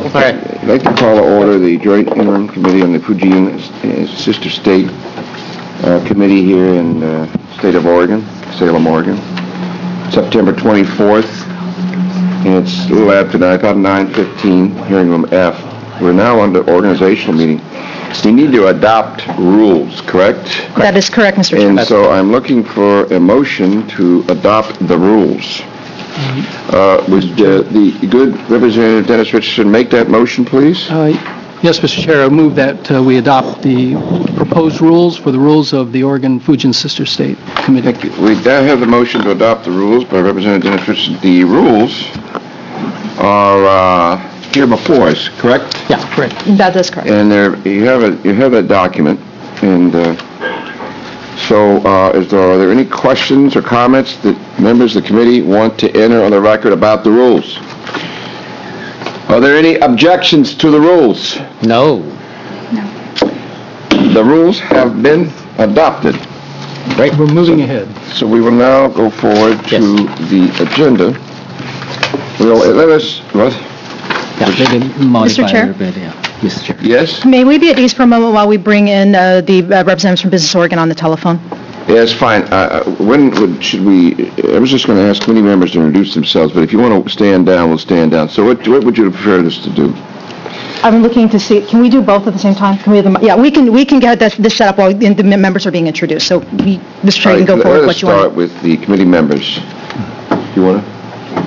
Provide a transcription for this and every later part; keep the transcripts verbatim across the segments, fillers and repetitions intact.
All right. I'd like to call to order the Joint Interim Committee on the Fujian uh, Sister State uh, Committee here in the uh, state of Oregon, Salem, Oregon. September twenty-fourth, and it's a little after nine, about nine fifteen, hearing room F. We're now on the organizational meeting. We need to adopt rules, correct? That is correct, Mister Chair. And so I'm looking for a motion to adopt the rules. Uh, Would uh, the good Representative Dennis Richardson make that motion, please? Uh, Yes, Mister Chair, I move that uh, we adopt the proposed rules for the rules of the Oregon Fujian Sister State Committee. Thank you. We now have the motion to adopt the rules by Representative Dennis Richardson. The rules are uh, here before us, correct? Yeah, correct. That is correct. And there, you have a, you have that document, and uh, so uh, is there, are there any questions or comments that members of the committee want to enter on the record about the rules? Are there any objections to the rules? No. The rules have been adopted. Right, we're moving ahead. So we will now go forward to Yes. the agenda. Well, let us, what? Yeah, they can modify Mister Chair? a little bit, yeah. Mister Chair. Yes? May we be at ease for a moment while we bring in uh, the uh, representatives from Business Oregon on the telephone? Yes, fine. Uh, uh, When would, should we, I was just going to ask committee members to introduce themselves, but if you want to stand down, we'll stand down. So what, what would you prefer us to do? I'm looking to see, can we do both at the same time? Can we have them, yeah, we can, we can get this, this set up while the the members are being introduced. So we, Mister Chair, you can go forward with what you Let us want. start with the committee members. You want to?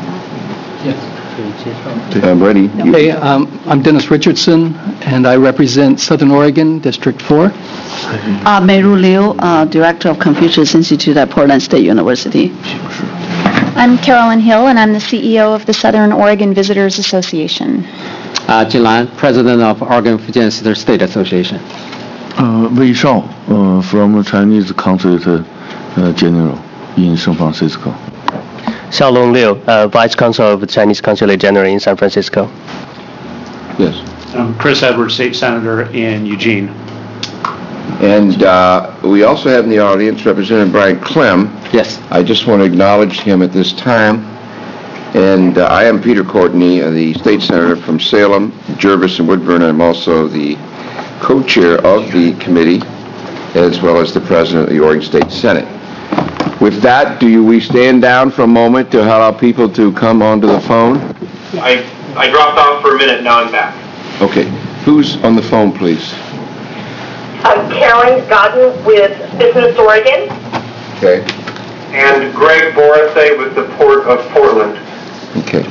I'm ready. You- Hey, um, I'm Dennis Richardson, and I represent Southern Oregon, District four. Uh, Meiru Liu, uh, Director of Confucius Institute at Portland State University. I'm Carolyn Hill, and I'm the C E O of the Southern Oregon Visitors Association. Uh, Jin Lan, President of Oregon Fujian Sister State Association. Uh, Wei Shao, uh, from Chinese Consulate uh, General in San Francisco. Xiaolong Liu, uh, Vice Consul of the Chinese Consulate General in San Francisco. Yes. I'm Chris Edwards, State Senator in Eugene. And uh, we also have in the audience Representative Brian Clem. Yes. I just want to acknowledge him at this time. And uh, I am Peter Courtney, uh, the State Senator from Salem, Jervis, and Woodburn. I'm also the co-chair of the committee, as well as the President of the Oregon State Senate. With that, do you, we stand down for a moment to allow people to come onto the phone? I, I dropped off for a minute, now I'm back. Okay. Who's on the phone, please? I'm Karen Godden with Business Oregon. Okay. And Greg Borisay with the Port of Portland. Okay.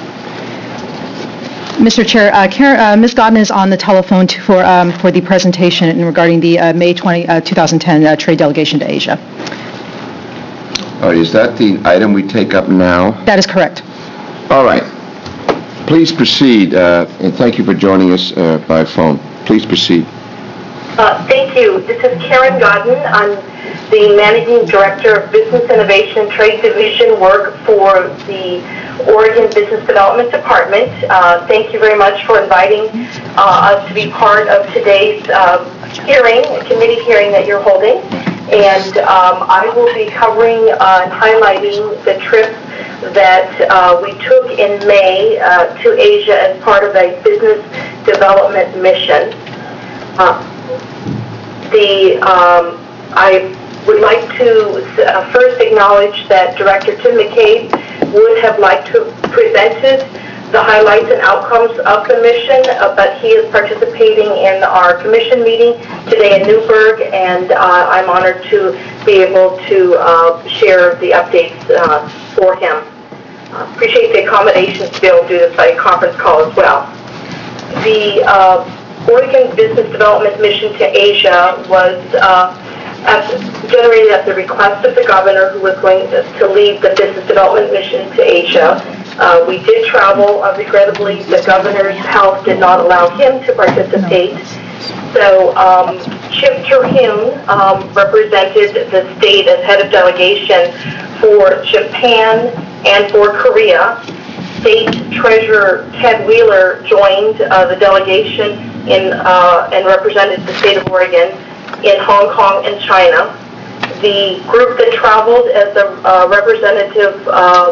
Mister Chair, uh, Karen, uh, Miz Godden is on the telephone to, for, um, for the presentation in regarding the uh, May twentieth, uh, twenty ten uh, trade delegation to Asia. All right, is that the item we take up now? That is correct. All right. Please proceed, uh, and thank you for joining us uh, by phone. Please proceed. Uh, thank you. This is Karen Godden. I'm the Managing Director of Business Innovation Trade Division work for the Oregon Business Development Department. Uh, thank you very much for inviting uh, us to be part of today's uh, hearing, committee hearing that you're holding. And um, I will be covering uh, and highlighting the trip that uh, we took in May uh, to Asia as part of a business development mission. Uh, the um, I would like to uh, first acknowledge that Director Tim McCabe would have liked to have presented the highlights and outcomes of the mission, uh, but he is participating in our commission meeting today in Newburgh, and uh, I'm honored to be able to uh, share the updates uh, for him. Uh, appreciate the accommodations to be able to do this by conference call as well. The uh, Oregon Business Development Mission to Asia was uh, at, generated at the request of the governor, who was going to, to lead the Business Development Mission to Asia. Uh, we did travel. Uh, regrettably, the governor's health did not allow him to participate. So um, Chip Terhune um, represented the state as head of delegation for Japan and for Korea. State Treasurer Ted Wheeler joined uh, the delegation in uh, and represented the state of Oregon in Hong Kong and China. The group that traveled as a uh, representative uh,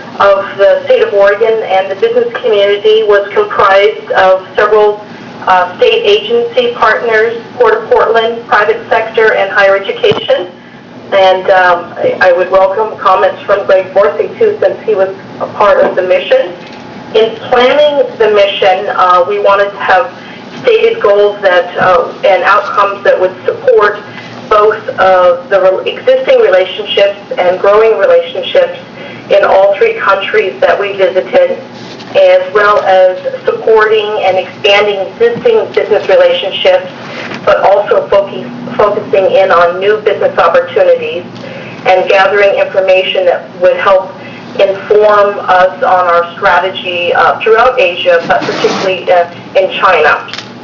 of the state of Oregon, and the business community was comprised of several uh, state agency partners, Port of Portland, private sector, and higher education. And um, I, I would welcome comments from Greg Borsig, too, since he was a part of the mission. In planning the mission, uh, we wanted to have stated goals that uh, and outcomes that would support both uh, the re- existing relationships and growing relationships in all three countries that we visited, as well as supporting and expanding existing business relationships, but also focus, focusing in on new business opportunities and gathering information that would help inform us on our strategy uh, throughout Asia, but particularly uh, in China.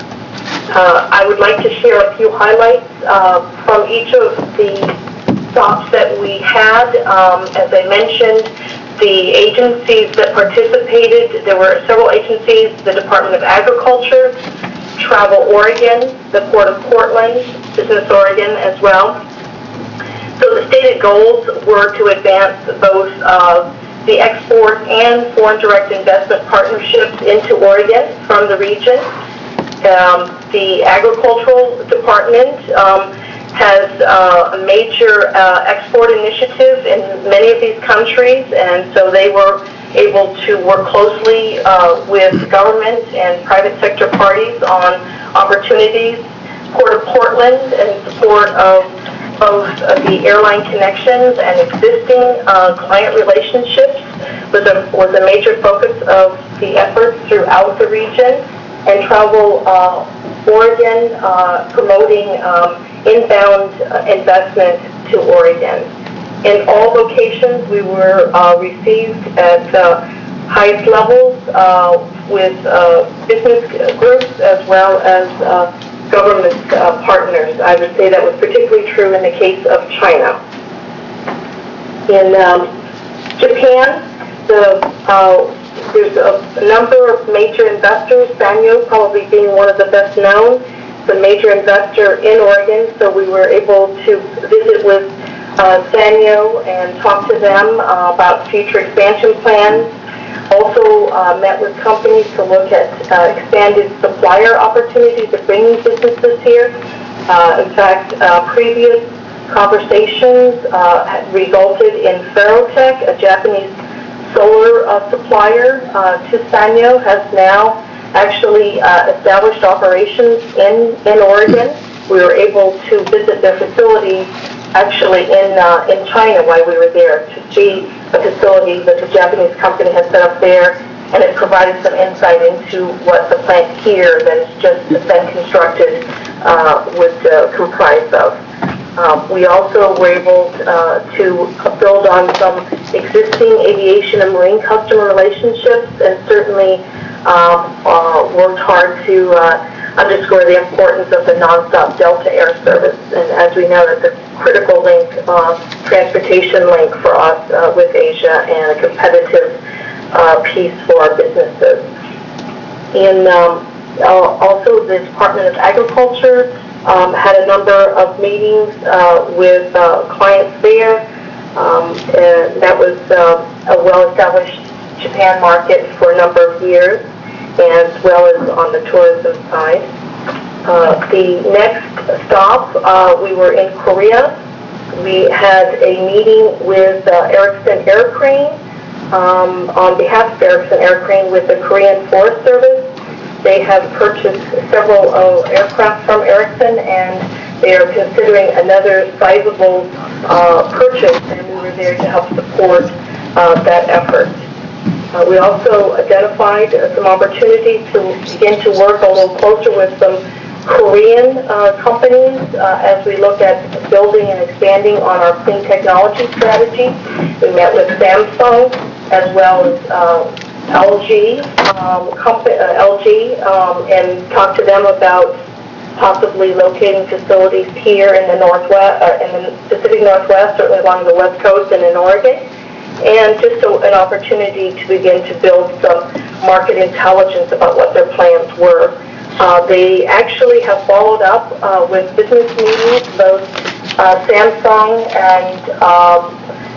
Uh, I would like to share a few highlights uh, from each of the stops that we had. Um, as I mentioned, the agencies that participated, there were several agencies, the Department of Agriculture, Travel Oregon, the Port of Portland, Business Oregon as well. So the stated goals were to advance both uh, the export and foreign direct investment partnerships into Oregon from the region. Um, the Agricultural Department um, has uh, a major uh, export initiative in many of these countries, and so they were able to work closely uh, with government and private sector parties on opportunities. Port of Portland, in support of both uh, the airline connections and existing uh, client relationships, was a, was a major focus of the efforts throughout the region. And Travel uh, Oregon, uh, promoting um, inbound uh, investment to Oregon. In all locations, we were uh, received at uh, highest levels uh, with uh, business groups as well as uh, government uh, partners. I would say that was particularly true in the case of China. In um, Japan, the uh, there's a, a number of major investors, Sanyo probably being one of the best known, the major investor in Oregon, so we were able to visit with uh, Sanyo and talk to them uh, about future expansion plans. Also uh, met with companies to look at uh, expanded supplier opportunities of bringing businesses here. Uh, in fact, uh, previous conversations uh, had resulted in Ferrotech, a Japanese solar uh, supplier uh, to Sanyo, has now actually uh, established operations in, in Oregon. We were able to visit their facility actually in uh, in China while we were there to see the facility that the Japanese company has set up there, and it provided some insight into what the plant here that has just been constructed uh, would uh, comprise of. Um, we also were able uh, to build on some existing aviation and marine customer relationships, and certainly um, uh, worked hard to uh, underscore the importance of the nonstop Delta Air service. And as we know, that's a critical link, uh, transportation link for us uh, with Asia, and a competitive uh, piece for our businesses. In um, also the Department of Agriculture Um, had a number of meetings uh, with uh, clients there, um, and that was uh, a well-established Japan market for a number of years, as well as on the tourism side. Uh, the next stop, uh, we were in Korea. We had a meeting with uh, Erickson Aircrane um, on behalf of Erickson Aircrane with the Korean Forest Service. They have purchased several uh, aircraft from Erickson, and they are considering another sizable uh, purchase, and we were there to help support uh, that effort. Uh, we also identified uh, some opportunities to begin to work a little closer with some Korean uh, companies uh, as we look at building and expanding on our clean technology strategy. We met with Samsung as well as uh, L G, um, company, uh, L G, um, and talk to them about possibly locating facilities here in the Northwest, uh, in the Pacific Northwest, certainly along the West Coast and in Oregon, and just a, an opportunity to begin to build some market intelligence about what their plans were. Uh, they actually have followed up uh, with business meetings, both uh, Samsung and um,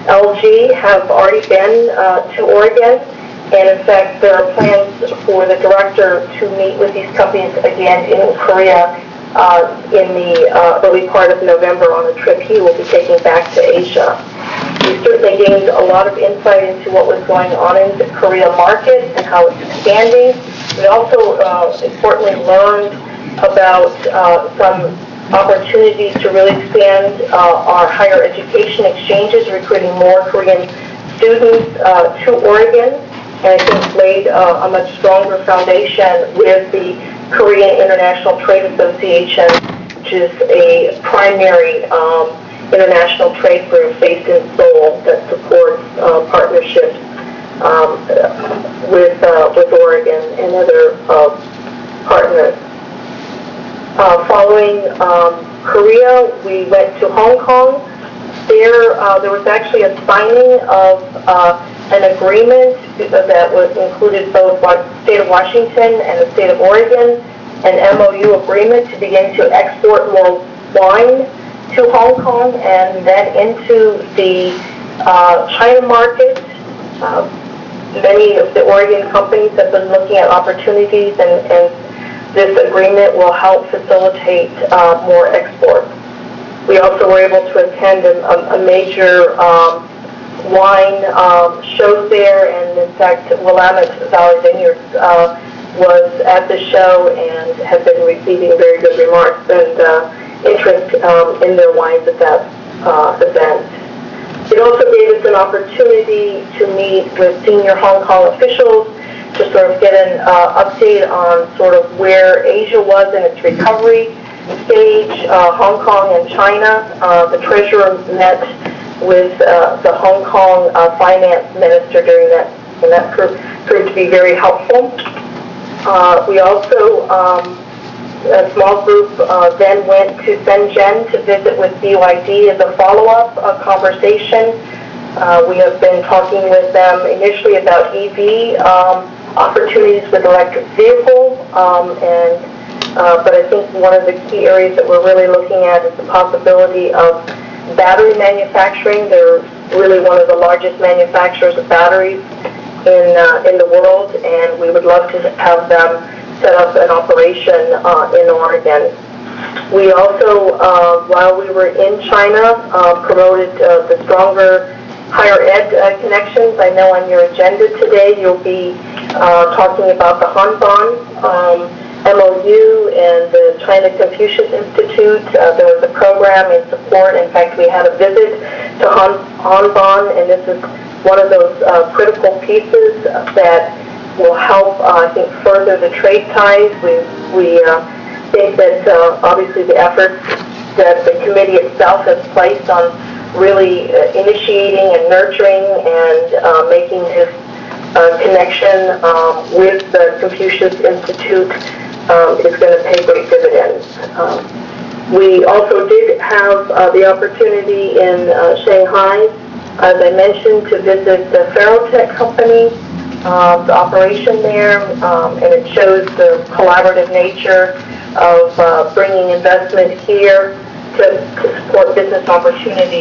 L G have already been uh, to Oregon, and in fact, there are plans for the director to meet with these companies again in Korea uh, in the uh, early part of November on a trip he will be taking back to Asia. We certainly gained a lot of insight into what was going on in the Korea market and how it's expanding. We also, uh, importantly, learned about uh, some opportunities to really expand uh, our higher education exchanges, recruiting more Korean students uh, to Oregon, and I think laid uh, a much stronger foundation with the Korean International Trade Association, which is a primary um, international trade group based in Seoul that supports uh, partnerships um, with uh, with Oregon and other uh, partners. Uh, following um, Korea, we went to Hong Kong. There, uh, there was actually a signing of uh, an agreement that was included both the state of Washington and the state of Oregon, an M O U agreement to begin to export more wine to Hong Kong and then into the uh, China market. Uh, many of the Oregon companies have been looking at opportunities, and, and this agreement will help facilitate uh, more exports. We also were able to attend a, a major um, wine um, show there, and in fact, Willamette Valley Vineyards uh, was at the show and has been receiving very good remarks and uh, interest um, in their wines at that uh, event. It also gave us an opportunity to meet with senior Hong Kong officials to sort of get an uh, update on sort of where Asia was in its recovery stage, uh, Hong Kong and China. Uh, the treasurer met with uh, the Hong Kong uh, finance minister during that, and that proved, proved to be very helpful. Uh, we also, um, a small group uh, then went to Shenzhen to visit with B Y D as a follow-up uh, conversation. Uh, we have been talking with them initially about E V um, opportunities with electric vehicles, um, and uh, but I think one of the key areas that we're really looking at is the possibility of battery manufacturing. They're really one of the largest manufacturers of batteries in uh, in the world, and we would love to have them set up an operation uh, in Oregon. We also, uh, while we were in China, uh, promoted uh, the stronger higher ed uh, connections. I know on your agenda today you'll be uh, talking about the Hanban um, M O U and the China Confucius Institute. Uh, there was a program in support. In fact, we had a visit to Han Hanban, and this is one of those uh, critical pieces that will help, uh, I think, further the trade ties. We, we uh, think that uh, obviously the efforts that the committee itself has placed on really uh, initiating and nurturing and uh, making this uh, connection um, with the Confucius Institute um, is going to pay great dividends. Um, we also did have uh, the opportunity in uh, Shanghai, as I mentioned, to visit the Ferrotech company, uh, the operation there, um, and it shows the collaborative nature of uh, bringing investment here to, to support business opportunities.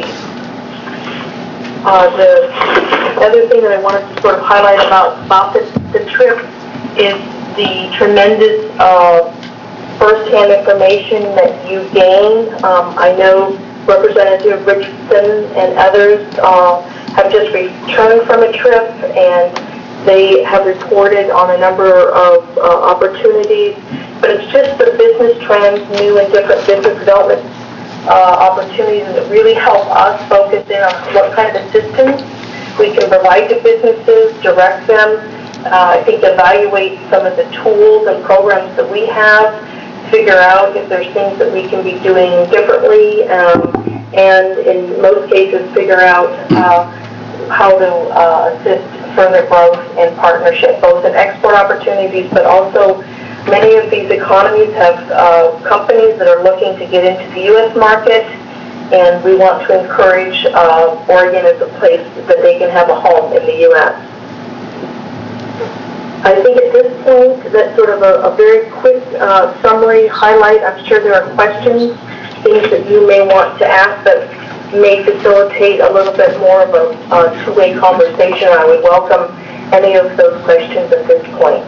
Uh, the other thing that I wanted to sort of highlight about, about the, the trip is the tremendous uh, first-hand information that you gain. Um, I know Representative Richardson and others uh, have just returned from a trip, and they have reported on a number of uh, opportunities, but it's just the business trends, new and different business development uh, opportunities that really help us focus in on what kind of assistance we can provide to businesses, direct them, uh, I think evaluate some of the tools and programs that we have, figure out if there's things that we can be doing differently, um, and in most cases figure out uh, how to uh, assist further growth and partnership, both in export opportunities, but also many of these economies have uh, companies that are looking to get into the U S market, and we want to encourage uh, Oregon as a place that they can have a home in the U S. I think at this point, that's sort of a, a very quick uh, summary highlight. I'm sure there are questions, things that you may want to ask, but may facilitate a little bit more of a uh, two-way conversation. I would welcome any of those questions at this point.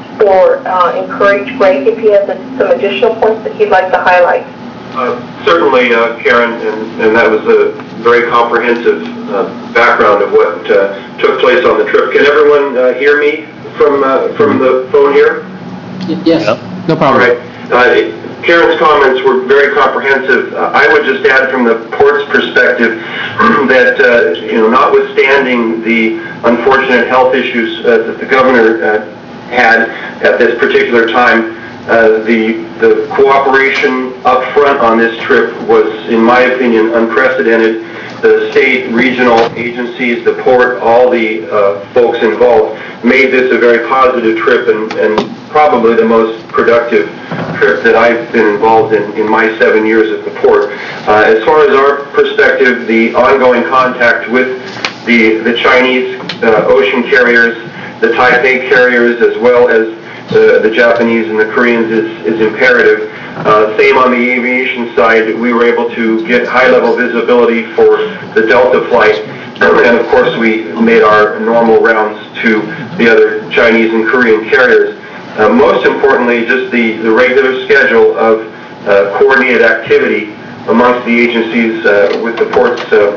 Or uh, encourage Greg if he has some additional points that he'd like to highlight. Uh, certainly, uh, Karen, and, and that was a very comprehensive uh, background of what uh, took place on the trip. Can everyone uh, hear me from uh, from the phone here? Yes, no problem. All right. Uh, Karen's comments were very comprehensive. Uh, I would just add from the port's perspective that, uh, you know, notwithstanding the unfortunate health issues uh, that the governor uh, had at this particular time, uh, the the cooperation up front on this trip was, in my opinion, unprecedented. The state, regional agencies, the port, all the uh, folks involved made this a very positive trip and, and probably the most productive trip that I've been involved in in my seven years at the port. Uh, as far as our perspective, the ongoing contact with the, the Chinese uh, ocean carriers, the Taipei carriers, as well as the, the Japanese and the Koreans is, is imperative. Uh, same on the aviation side, we were able to get high-level visibility for the Delta flight, and of course we made our normal rounds to the other Chinese and Korean carriers. Uh, most importantly, just the, the regular schedule of uh, coordinated activity amongst the agencies uh, with the port's uh,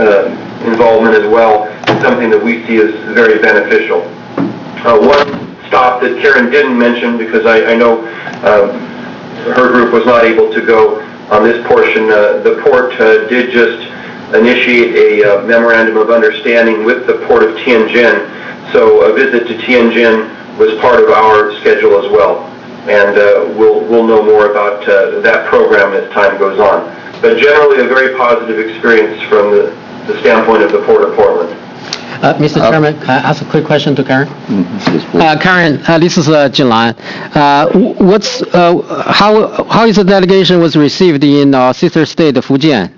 uh, involvement as well is something that we see as very beneficial. Uh, one stop that Karen didn't mention, because I, I know uh, her group was not able to go on this portion, uh, the port uh, did just initiate a uh, memorandum of understanding with the Port of Tianjin. So a visit to Tianjin was part of our schedule as well. And uh, we'll, we'll know more about uh, that program as time goes on. But generally a very positive experience from the, the standpoint of the Port of Portland. Uh, Mister Chairman, can I ask a quick question to Karen? Mm-hmm. Uh, Karen, uh, this is uh, Jin Lan. Uh, what's, uh, how, how is the delegation was received in our sister state of Fujian?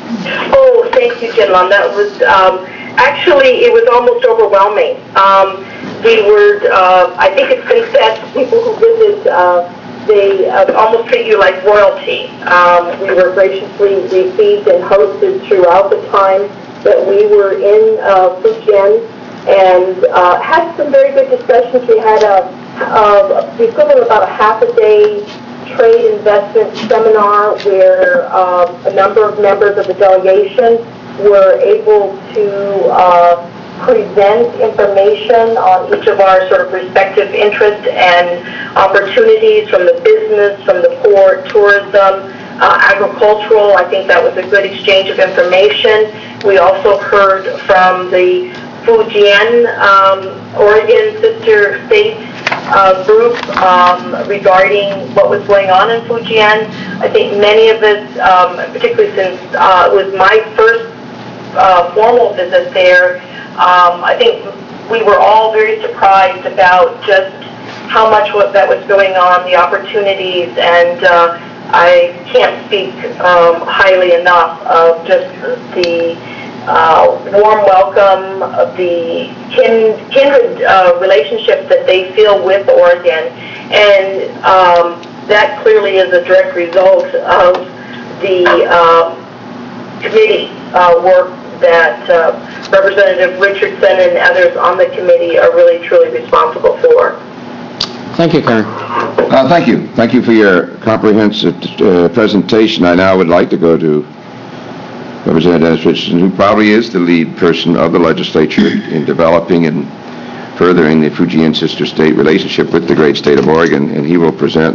Oh, thank you, Jin Lan. That was, um, actually, it was almost overwhelming. Um, we were, uh, I think it's been said to people who visit, uh, they uh, almost treat you like royalty. Um, we were graciously received and hosted throughout the time that we were in uh, Fujian, and uh, had some very good discussions. We had a, a, the equivalent of about a half a day trade investment seminar where uh, a number of members of the delegation were able to uh, present information on each of our sort of respective interests and opportunities from the business, from the port, tourism, uh, agricultural. I think that was a good exchange of information. We also heard from the Fujian, um, Oregon sister state uh, group um, regarding what was going on in Fujian. I think many of us, um, particularly since uh, it was my first uh, formal visit there, um, I think we were all very surprised about just how much what that was going on, the opportunities, and uh, I can't speak um, highly enough of just the uh, warm welcome, of the kin, kindred uh, relationship that they feel with Oregon. And um, that clearly is a direct result of the uh, committee uh, work that uh, Representative Richardson and others on the committee are really, truly responsible for. Thank you, Karen. Uh, thank you. Thank you for your comprehensive uh, presentation. I now would like to go to Representative Richardson, who probably is the lead person of the legislature in developing and furthering the Fujian sister state relationship with the great state of Oregon, and he will present,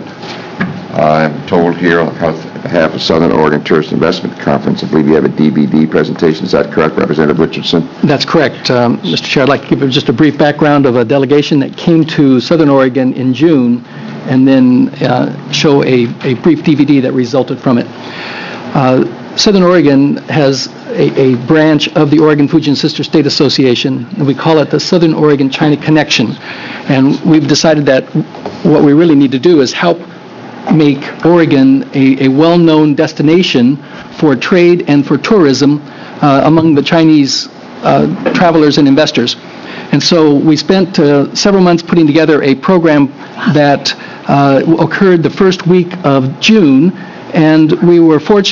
uh, I'm told here on behalf of Southern Oregon Tourist Investment Conference. I believe you have a D V D presentation. Is that correct, Representative Richardson? That's correct. Um, Mister Chair, I'd like to give just a brief background of a delegation that came to Southern Oregon in June, and then uh, show a, a brief D V D that resulted from it. Uh, Southern Oregon has a, a branch of the Oregon Fujian Sister State Association, and we call it the Southern Oregon China Connection. And we've decided that what we really need to do is help make Oregon a, a well-known destination for trade and for tourism uh, among the Chinese uh, travelers and investors. And so we spent uh, several months putting together a program that uh, occurred the first week of June, and we were fortunate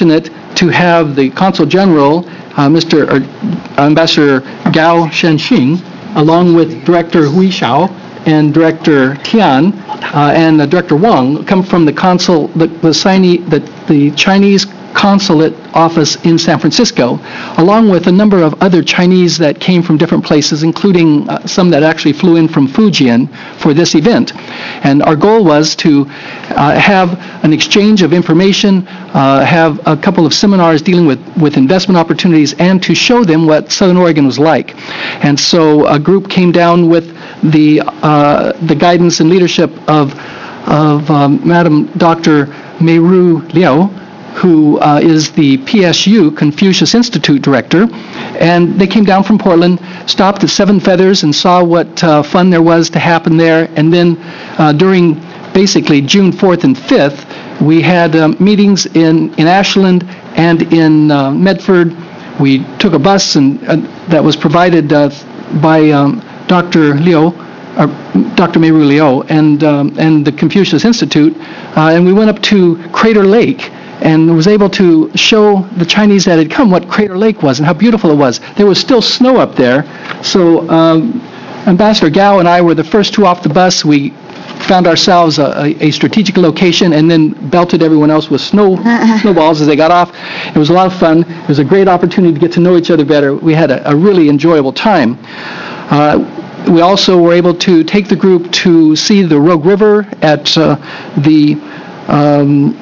to have the Consul General, uh, Mister or Ambassador Gao Shenxing, along with Director Hui Xiao and Director Tian uh, and uh, Director Wang, come from the consul, the, the, Chinese, the, the Chinese consulate office in San Francisco, along with a number of other Chinese that came from different places, including uh, some that actually flew in from Fujian for this event. And our goal was to uh, have an exchange of information, uh, have a couple of seminars dealing with, with investment opportunities, and to show them what Southern Oregon was like. And so a group came down with the, uh, the guidance and leadership of, of um, Madam Doctor Meiru Liu, who uh, is the P S U, Confucius Institute Director, and they came down from Portland, stopped at Seven Feathers and saw what uh, fun there was to happen there, and then uh, during basically June fourth and fifth, we had um, meetings in, in Ashland and in uh, Medford. We took a bus and uh, that was provided uh, by um, Doctor Liu, or Doctor Meiru Liu, and, um, and the Confucius Institute, uh, and we went up to Crater Lake, and was able to show the Chinese that had come what Crater Lake was and how beautiful it was. There was still snow up there, so um, Ambassador Gao and I were the first two off the bus. We found ourselves a, a strategic location and then belted everyone else with snow snowballs as they got off. It was a lot of fun. It was a great opportunity to get to know each other better. We had a, a really enjoyable time. Uh, we also were able to take the group to see the Rogue River at uh, the um,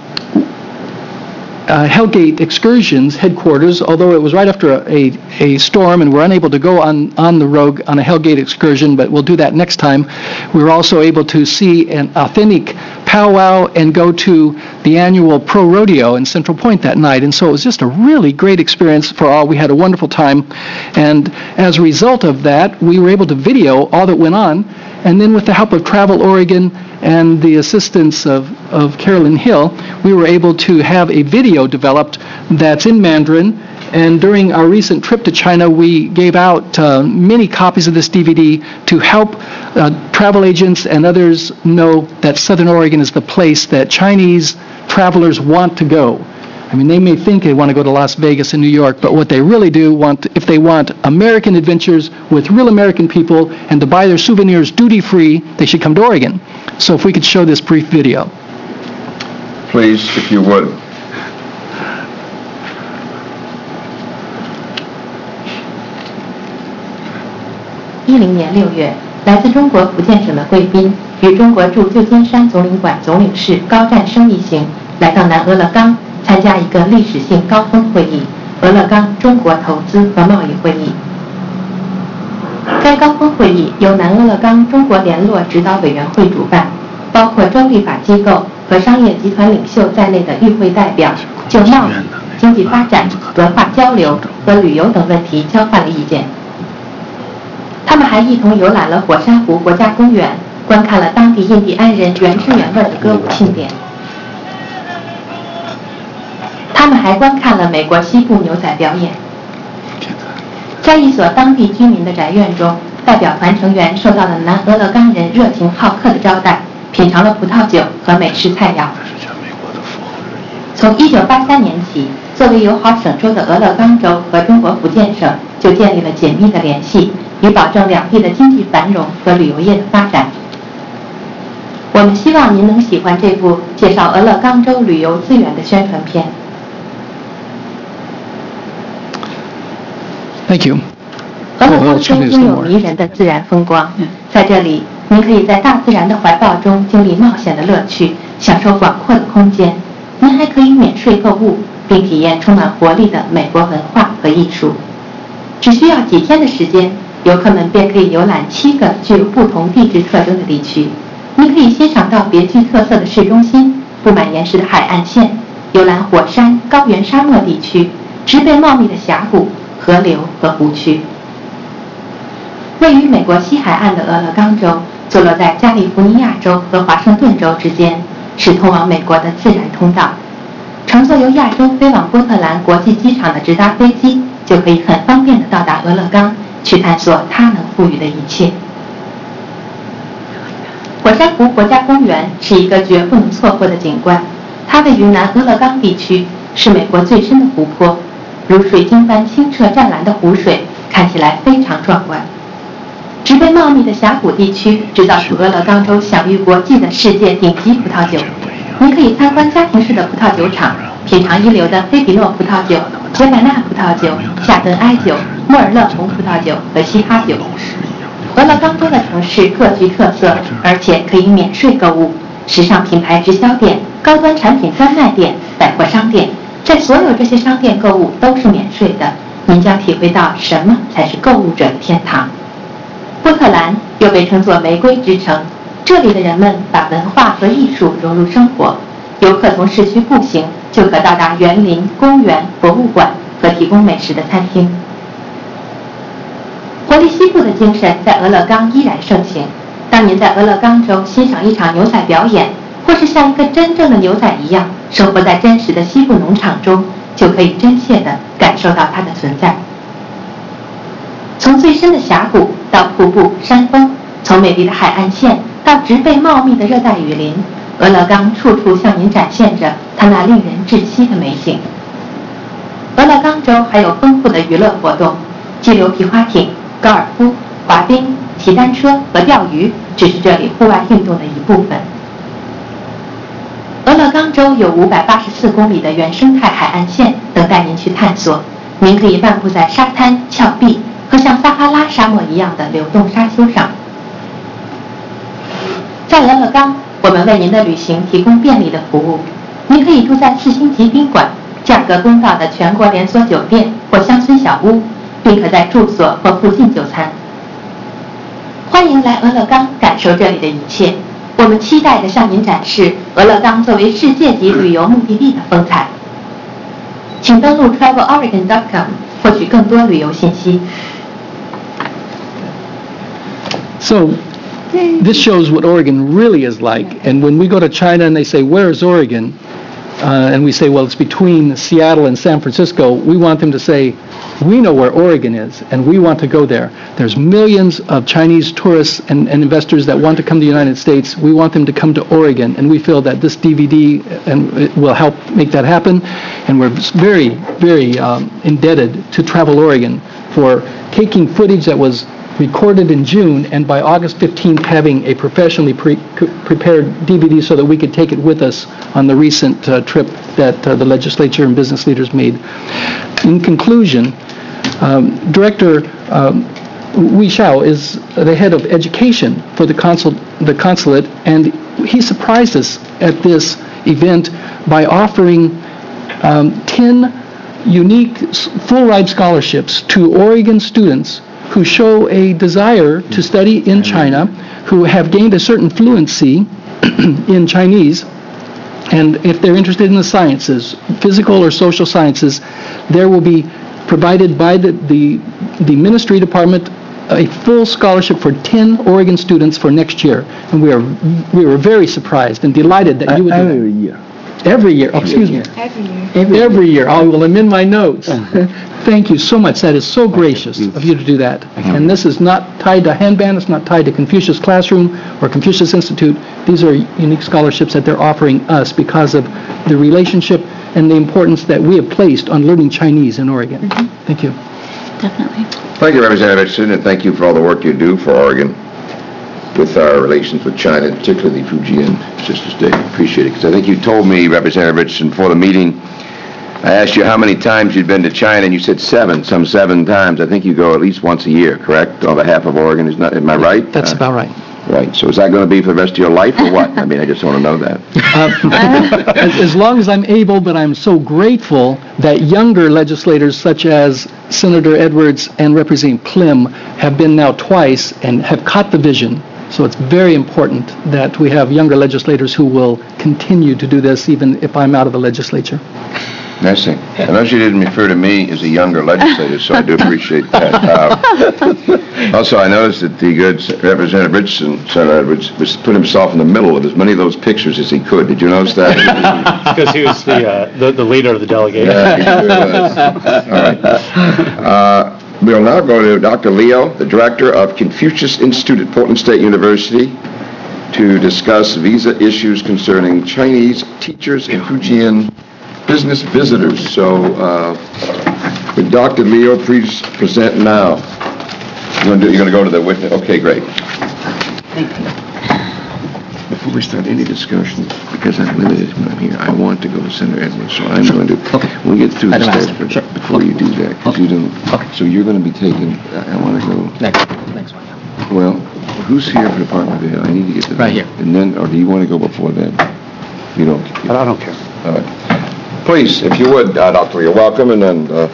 Uh, Hellgate Excursions headquarters, although it was right after a, a, a storm and we're unable to go on, on the Rogue on a Hellgate excursion, but we'll do that next time. We were also able to see an authentic powwow and go to the annual Pro Rodeo in Central Point that night, and so it was just a really great experience for all. We had a wonderful time, and as a result of that, we were able to video all that went on, and then with the help of Travel Oregon and the assistance of, of Carolyn Hill, we were able to have a video developed that's in Mandarin. And during our recent trip to China, we gave out uh, many copies of this D V D to help uh, travel agents and others know that Southern Oregon is the place that Chinese travelers want to go. I mean, they may think they want to go to Las Vegas and New York, but what they really do want, if they want American adventures with real American people and to buy their souvenirs duty-free, they should come to Oregon. So if we could show this brief video. Please, if you would. 一零年六月，来自中国福建省的贵宾与中国驻旧金山总领馆总领事高占生一行来到南俄勒冈参加一个历史性高峰会议——俄勒冈中国投资和贸易会议。该高峰会议由南俄勒冈中国联络指导委员会主办，包括州立法机构和商业集团领袖在内的与会代表就贸易、经济发展、文化交流和旅游等问题交换了意见。他们还一同游览了火山湖国家公园，观看了当地印第安人原汁原味的歌舞庆典。他们还观看了美国西部牛仔表演。在一所当地居民的宅院中，代表团成员受到了南俄勒冈人热情好客的招待，品尝了葡萄酒和美式菜肴。从一九八三年起，作为友好省州的俄勒冈州和中国福建省就建立了紧密的联系，以保证两地的经济繁荣和旅游业的发展。我们希望您能喜欢这部介绍俄勒冈州旅游资源的宣传片。 Thank you. 俄勒冈州拥有迷人的自然风光，在这里，您可以在大自然的怀抱中经历冒险的乐趣，享受广阔的空间。您还可以免税购物，并体验充满活力的美国文化和艺术。只需要几天的时间，游客们便可以游览七个具有不同地质特征的地区。您可以欣赏到别具特色的市中心、布满岩石的海岸线，游览火山、高原、沙漠地区，植被茂密的峡谷、河流和湖区。位于美国西海岸的俄勒冈州，坐落在加利福尼亚州和华盛顿州之间，是通往美国的自然通道。乘坐由亚洲飞往波特兰国际机场的直达飞机，就可以很方便地到达俄勒冈，去探索它能赋予的一切。火山湖国家公园是一个绝不能错过的景观，它位于南俄勒冈地区， 是美国最深的湖泊，如水晶般清澈湛蓝的湖水看起来非常壮观。植被茂密的峡谷地区制造出俄勒冈州享誉国际的世界顶级葡萄酒。你可以参观家庭式的葡萄酒厂，品尝一流的黑皮诺葡萄酒、杰百纳葡萄酒、夏顿埃酒、莫尔勒红葡萄酒和西哈酒。俄勒冈州的城市各具特色，而且可以免税购物。时尚品牌直销店、高端产品专卖店、百货商店，在所有这些商店购物都是免税的。您将体会到什么才是购物者的天堂。波特兰又被称作玫瑰之城，这里的人们把文化和艺术融入生活。游客从市区步行就可到达园林、公园、博物馆和提供美食的餐厅。活力西部的精神在俄勒冈依然盛行。当您在俄勒冈州欣赏一场牛仔表演，或是像一个真正的牛仔一样生活在真实的西部农场中，就可以真切地感受到它的存在。从最深的峡谷到瀑布、山峰，从美丽的海岸线到植被茂密的热带雨林，俄勒冈处处向您展现着它那令人窒息的美景。俄勒冈州还有丰富的娱乐活动，激流皮划艇、高尔夫、滑冰、骑单车和钓鱼只是这里户外运动的一部分。俄勒冈州有五百八十四公里的原生态海岸线等待您去探索，您可以漫步在沙滩、峭壁和像撒哈拉沙漠一样的流动沙丘上。在俄勒冈，我们为您的旅行提供便利的服务。您可以住在四星级宾馆、价格公道的全国连锁酒店或乡村小屋，并可在住所或附近就餐。欢迎来俄勒冈感受这里的一切。我们期待着向您展示俄勒冈作为世界级旅游目的地的风采。请登录 travel oregon dot com 获取更多旅游信息。 So, this shows what Oregon really is like. And when we go to China and they say, "Where is Oregon?" Uh, and we say, well, it's between Seattle and San Francisco, we want them to say, we know where Oregon is, and we want to go there. There's millions of Chinese tourists and, and investors that want to come to the United States. We want them to come to Oregon, and we feel that this D V D and it will help make that happen. And we're very, very um, indebted to Travel Oregon for taking footage that was recorded in June, and by August fifteenth having a professionally pre prepared D V D so that we could take it with us on the recent uh, trip that uh, the legislature and business leaders made. In conclusion, um, Director um, Wei Xiao is the head of education for the, consul the consulate, and he surprised us at this event by offering um, ten unique full-ride scholarships to Oregon students who show a desire to study in China, who have gained a certain fluency in Chinese, and if they're interested in the sciences, physical or social sciences, there will be provided by the, the, the ministry department a full scholarship for ten Oregon students for next year. And we are, we were very surprised and delighted that you would do that. Every year. Every year, oh, excuse me. Every year. Every, Every year. I will amend my notes. Thank you so much. That is so gracious of you to do that. And this is not tied to Hanban. It's not tied to Confucius Classroom or Confucius Institute. These are unique scholarships that they're offering us because of the relationship and the importance that we have placed on learning Chinese in Oregon. Mm-hmm. Thank you. Definitely. Thank you, Representative Richardson, and thank you for all the work you do for Oregon with our relations with China, particularly the Fujian sister state. Appreciate it. Because I think you told me, Representative Richardson, before the meeting, I asked you how many times you'd been to China, and you said seven, some seven times. I think you go at least once a year, correct, on behalf of Oregon? Is not, am I right? That's uh, about right. Right. So is that going to be for the rest of your life or what? I mean, I just want to know that. Uh, as, as long as I'm able, but I'm so grateful that younger legislators such as Senator Edwards and Representative Klim have been now twice and have caught the vision. So it's very important that we have younger legislators who will continue to do this even if I'm out of the legislature. I see. I notice you didn't refer to me as a younger legislator, so I do appreciate that. Uh, also, I noticed that the good Representative Richardson, Senator Edwards, was put himself in the middle of as many of those pictures as he could. Did you notice that? Because he was the, uh, the the leader of the delegation. Yeah, he sure was. All right. Uh, we will now go to Doctor Leo, the director of Confucius Institute at Portland State University, to discuss visa issues concerning Chinese teachers in Fujian business visitors. So, uh, would Doctor Leo please present now? You're going to, you're going to go to the witness? Okay, great. Before we start any discussion, because I'm limited when I'm here, I want to go to Senator Edwards, so I'm going to, when we get through this, Advance. sure. before you do that, because you don't, so you're going to be taking, I want to go, Next, next one, yeah. well, who's here for Department of Health? I need to get to that. Right here. And then, or do you want to go before then? You don't? I don't care. All right. Please, if you would, uh, Doctor Leo, welcome, and then, uh,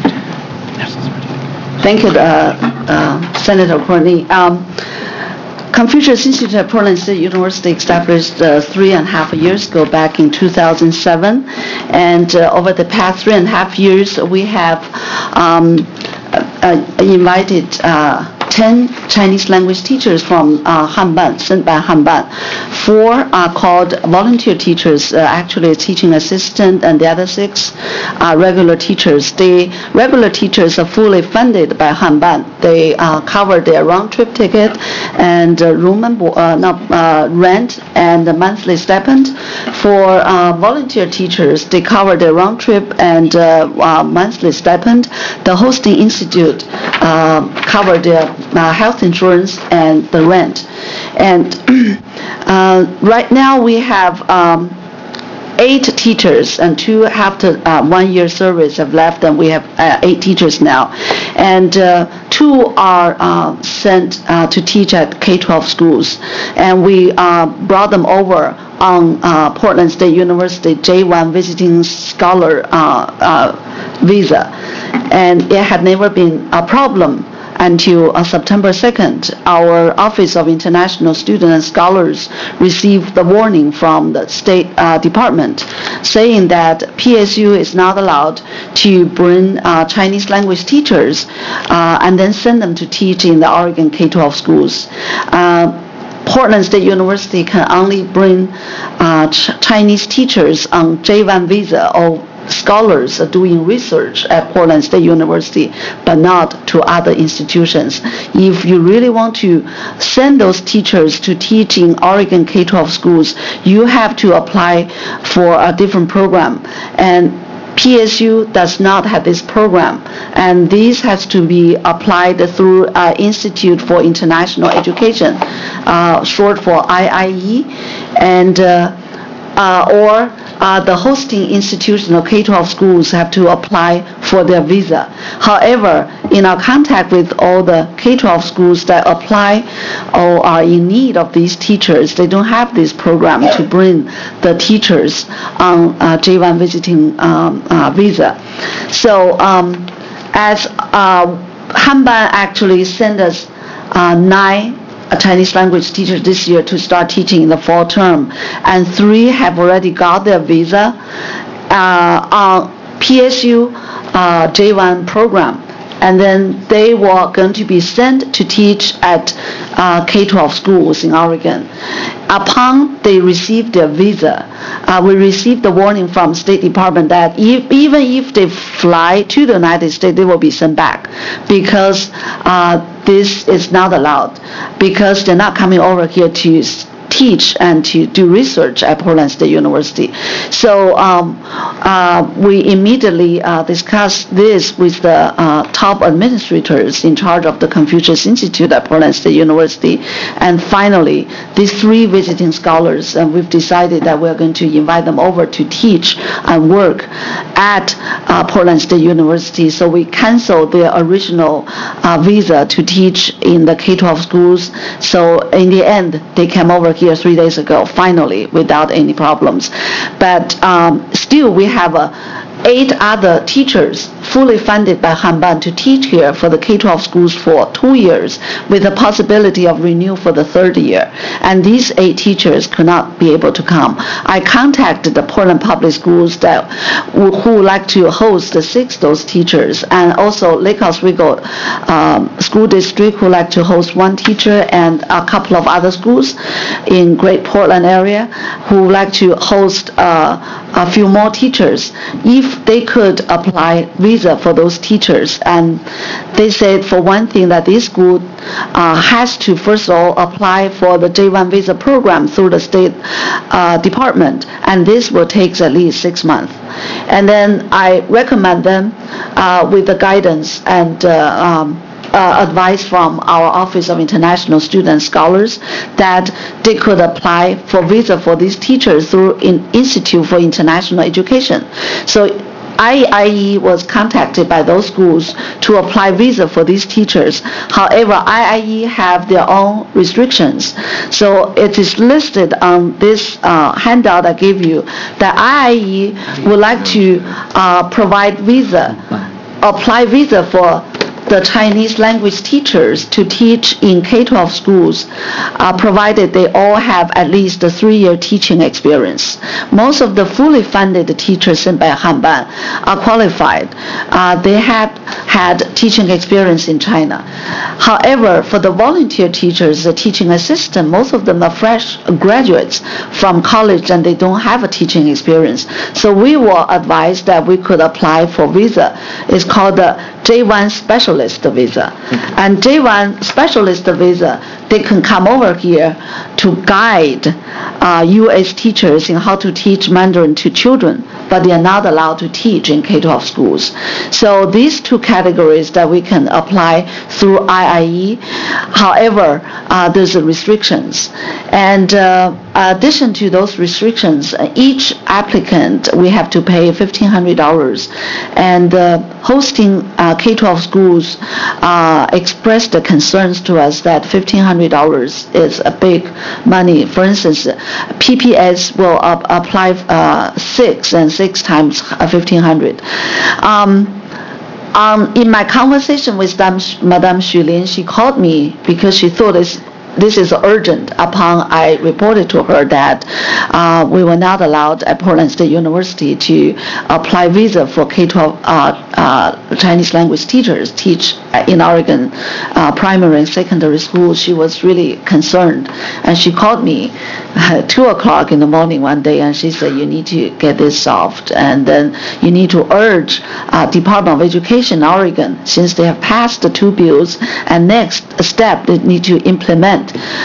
Thank you, uh, uh, Senator Courtney. Um, Confucius Institute at Portland State University established uh, three and a half years ago, back in two thousand seven. And uh, over the past three and a half years, we have um, uh, invited uh, ten Chinese language teachers from uh, Hanban, sent by Hanban. Four are called volunteer teachers, uh, actually a teaching assistant, and the other six are regular teachers. The regular teachers are fully funded by Hanban. They uh, cover their round-trip ticket and uh, room and bo- uh, not, uh, rent and the monthly stipend. For uh, volunteer teachers, they cover their round trip and uh, uh, monthly stipend. The hosting institute uh, cover their uh, health insurance and the rent. And uh, right now we have um, eight teachers, and two after uh, one-year service have left, and we have uh, eight teachers now. And uh, two are uh, sent uh, to teach at K twelve schools. And we uh, brought them over on uh, Portland State University J one visiting scholar uh, uh, visa. And it had never been a problem until uh, September second. Our Office of International Students and Scholars received the warning from the State uh, Department saying that P S U is not allowed to bring uh, Chinese language teachers uh, and then send them to teach in the Oregon K twelve schools. Uh, Portland State University can only bring uh, Ch- Chinese teachers on J one visa or scholars are doing research at Portland State University, but not to other institutions. If you really want to send those teachers to teach in Oregon K twelve schools, you have to apply for a different program. And P S U does not have this program, and this has to be applied through uh, Institute for International Education, uh, short for I I E, and uh, uh, or Uh, the hosting institution of K twelve schools have to apply for their visa. However, in our contact with all the K twelve schools that apply or are in need of these teachers, they don't have this program to bring the teachers on uh, J one visiting um, uh, visa. So um, as uh, Hanban actually sent us uh, nine a Chinese language teacher this year to start teaching in the fall term, and three have already got their visa uh, on P S U uh, J one program, and then they were going to be sent to teach at uh, K twelve schools in Oregon. Upon they received their visa, uh, we received the warning from State Department that if, even if they fly to the United States, they will be sent back because uh, this is not allowed, because they're not coming over here to teach and to do research at Portland State University. So um, uh, we immediately uh, discussed this with the uh, top administrators in charge of the Confucius Institute at Portland State University. And finally, these three visiting scholars, and we've decided that we're going to invite them over to teach and work at uh, Portland State University. So we canceled their original uh, visa to teach in the K twelve schools. So in the end, they came over here three days ago, finally, without any problems. But um, still, we have uh, eight other teachers fully funded by Hanban to teach here for the K twelve schools for two years with the possibility of renewal for the third year. And these eight teachers could not be able to come. I contacted the Portland Public Schools that who, who would like to host the six those teachers, and also Lake Oswego um, School District who would like to host one teacher, and a couple of other schools in Great Portland area who would like to host uh, a few more teachers. If if they could apply visa for those teachers. And they said, for one thing, that this school uh, has to, first of all, apply for the J one visa program through the State uh, Department, and this will take at least six months. And then I recommend them uh, with the guidance and uh, um, uh, advice from our Office of International Student Scholars that they could apply for visa for these teachers through in Institute for International Education. So I I E was contacted by those schools to apply visa for these teachers. However, I I E have their own restrictions. So it is listed on this uh, handout I gave you that I I E would like to uh, provide visa, apply visa for the Chinese language teachers to teach in K twelve schools, uh, provided they all have at least a three-year teaching experience. Most of the fully funded teachers sent by Hanban are qualified. Uh, they had had teaching experience in China. However, for the volunteer teachers, the teaching assistant, most of them are fresh graduates from college and they don't have a teaching experience. So we were advised that we could apply for visa. It's called the J one specialist visa. And J one specialist visa, they can come over here to guide uh, U S teachers in how to teach Mandarin to children, but they are not allowed to teach in K twelve schools. So these two categories that we can apply through I I E. However, uh, there's restrictions. And uh, in addition to those restrictions, each applicant, we have to pay fifteen hundred dollars. And uh, hosting uh, K twelve schools uh, expressed the concerns to us that fifteen hundred dollars is a big money. For instance, P P S will up, apply uh, six and six times fifteen hundred dollars. Um, um, in my conversation with Madame Xulin, she called me because she thought it's this is urgent upon I reported to her that uh, we were not allowed at Portland State University to apply visa for K twelve uh, uh, Chinese language teachers teach in Oregon uh, primary and secondary schools. She was really concerned, and she called me at two o'clock in the morning one day, and she said, you need to get this solved, and then you need to urge uh, Department of Education in Oregon, since they have passed the two bills, and next step they need to implement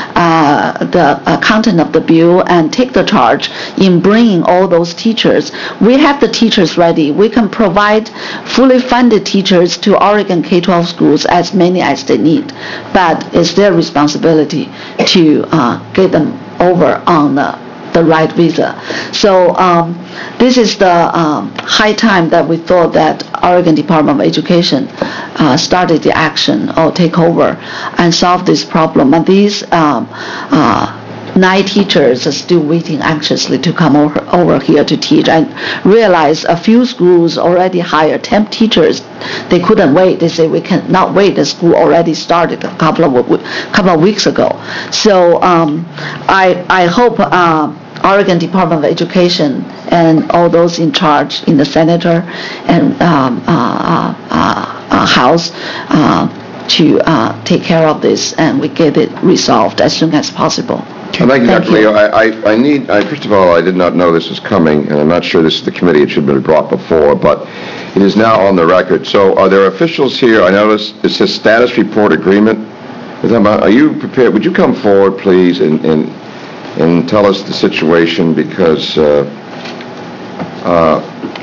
Uh, the uh, content of the bill and take the charge in bringing all those teachers. We have the teachers ready. We can provide fully funded teachers to Oregon K twelve schools, as many as they need, but it's their responsibility to uh, get them over on the the right visa. So um, this is the um, high time that we thought that Oregon Department of Education uh, started the action or take over and solve this problem. And these um, uh, nine teachers are still waiting anxiously to come over, over here to teach. I realize a few schools already hired temp teachers. They couldn't wait. They say, we cannot wait. The school already started a couple of, couple of weeks ago. So um, I, I hope uh, Oregon Department of Education and all those in charge in the senator and um, uh, uh, uh, House uh, to uh, take care of this, and we get it resolved as soon as possible. Well, thank you, Doctor Leo. I, I, I need, I, first of all, I did not know this was coming, and I'm not sure this is the committee. It should have been brought before, but it is now on the record. So are there officials here? I noticed it says status report agreement. Are you prepared? Would you come forward, please, and, and, and tell us the situation, because uh, uh,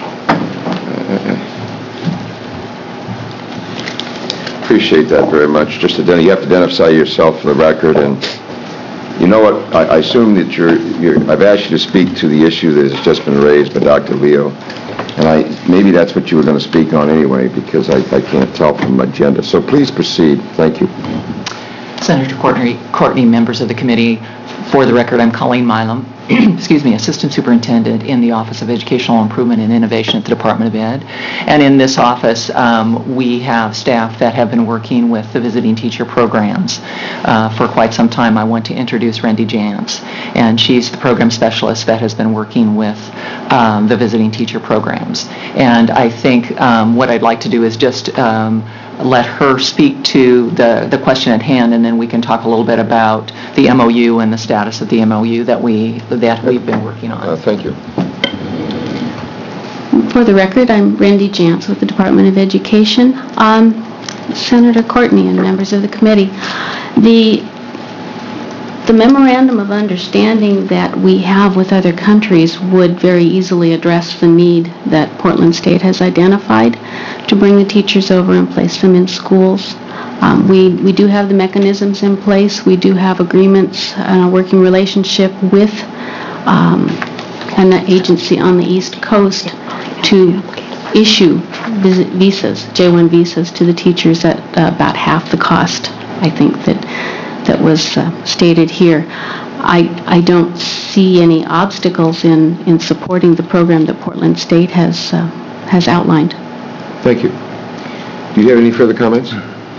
appreciate that very much. Just to, you have to identify yourself for the record. And you know what, I, I assume that you're, you're, I've asked you to speak to the issue that has just been raised by Doctor Leo, and I, maybe that's what you were going to speak on anyway, because I, I can't tell from the agenda. So please proceed. Thank you. Senator Courtney, Courtney, members of the committee, for the record, I'm Colleen Milam, excuse me, Assistant Superintendent in the Office of Educational Improvement and Innovation at the Department of Ed. And in this office, um, we have staff that have been working with the visiting teacher programs uh, for quite some time. I want to introduce Randy Jantz, and she's the program specialist that has been working with um, the visiting teacher programs. And I think um, what I'd like to do is just um, let her speak to the, the question at hand, and then we can talk a little bit about the M O U and the status of the M O U that, we, that we've been working on. Uh, thank you. For the record, I'm Randy Jantz with the Department of Education. Um, Senator Courtney and members of the committee, the the memorandum of understanding that we have with other countries would very easily address the need that Portland State has identified to bring the teachers over and place them in schools. Um, we, we do have the mechanisms in place. We do have agreements and a working relationship with um, an agency on the East Coast to issue visit visas, J one visas, to the teachers at uh, about half the cost, I think, that that was uh, stated here. I, I don't see any obstacles in, in supporting the program that Portland State has, uh, has outlined. Thank you. Do you have any further comments?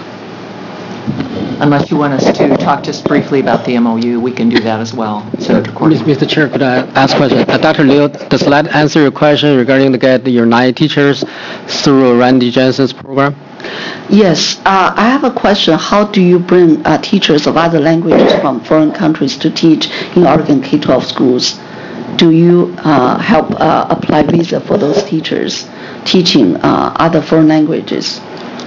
Unless you want us to talk just briefly about the M O U, we can do that as well. Senator Courtney. Mister Chair, could I ask a question? Uh, Doctor Liu, does that answer your question regarding to get your nine teachers through Randy Jensen's program? Yes, uh, I have a question. How do you bring uh, teachers of other languages from foreign countries to teach in Oregon K twelve schools? Do you uh, help uh, apply visa for those teachers teaching uh, other foreign languages?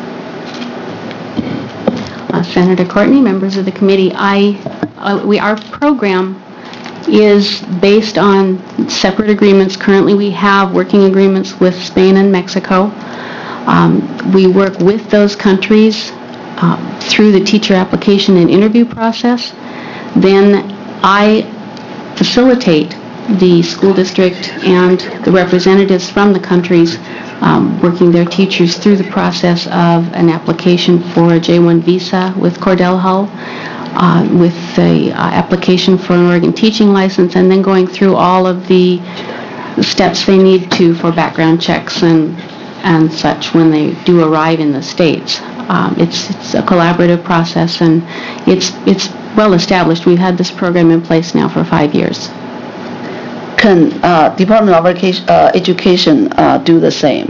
Uh, Senator Courtney, members of the committee, I, uh, we, our program is based on separate agreements. Currently, we have working agreements with Spain and Mexico. Um, we work with those countries uh, through the teacher application and interview process. Then I facilitate the school district and the representatives from the countries um, working their teachers through the process of an application for a J one visa with Cordell Hull, uh, with the uh, application for an Oregon teaching license, and then going through all of the steps they need to for background checks and and such when they do arrive in the States. Um, it's, it's a collaborative process, and it's, it's well established. We've had this program in place now for five years. Can uh, Department of Education, uh, Education uh, do the same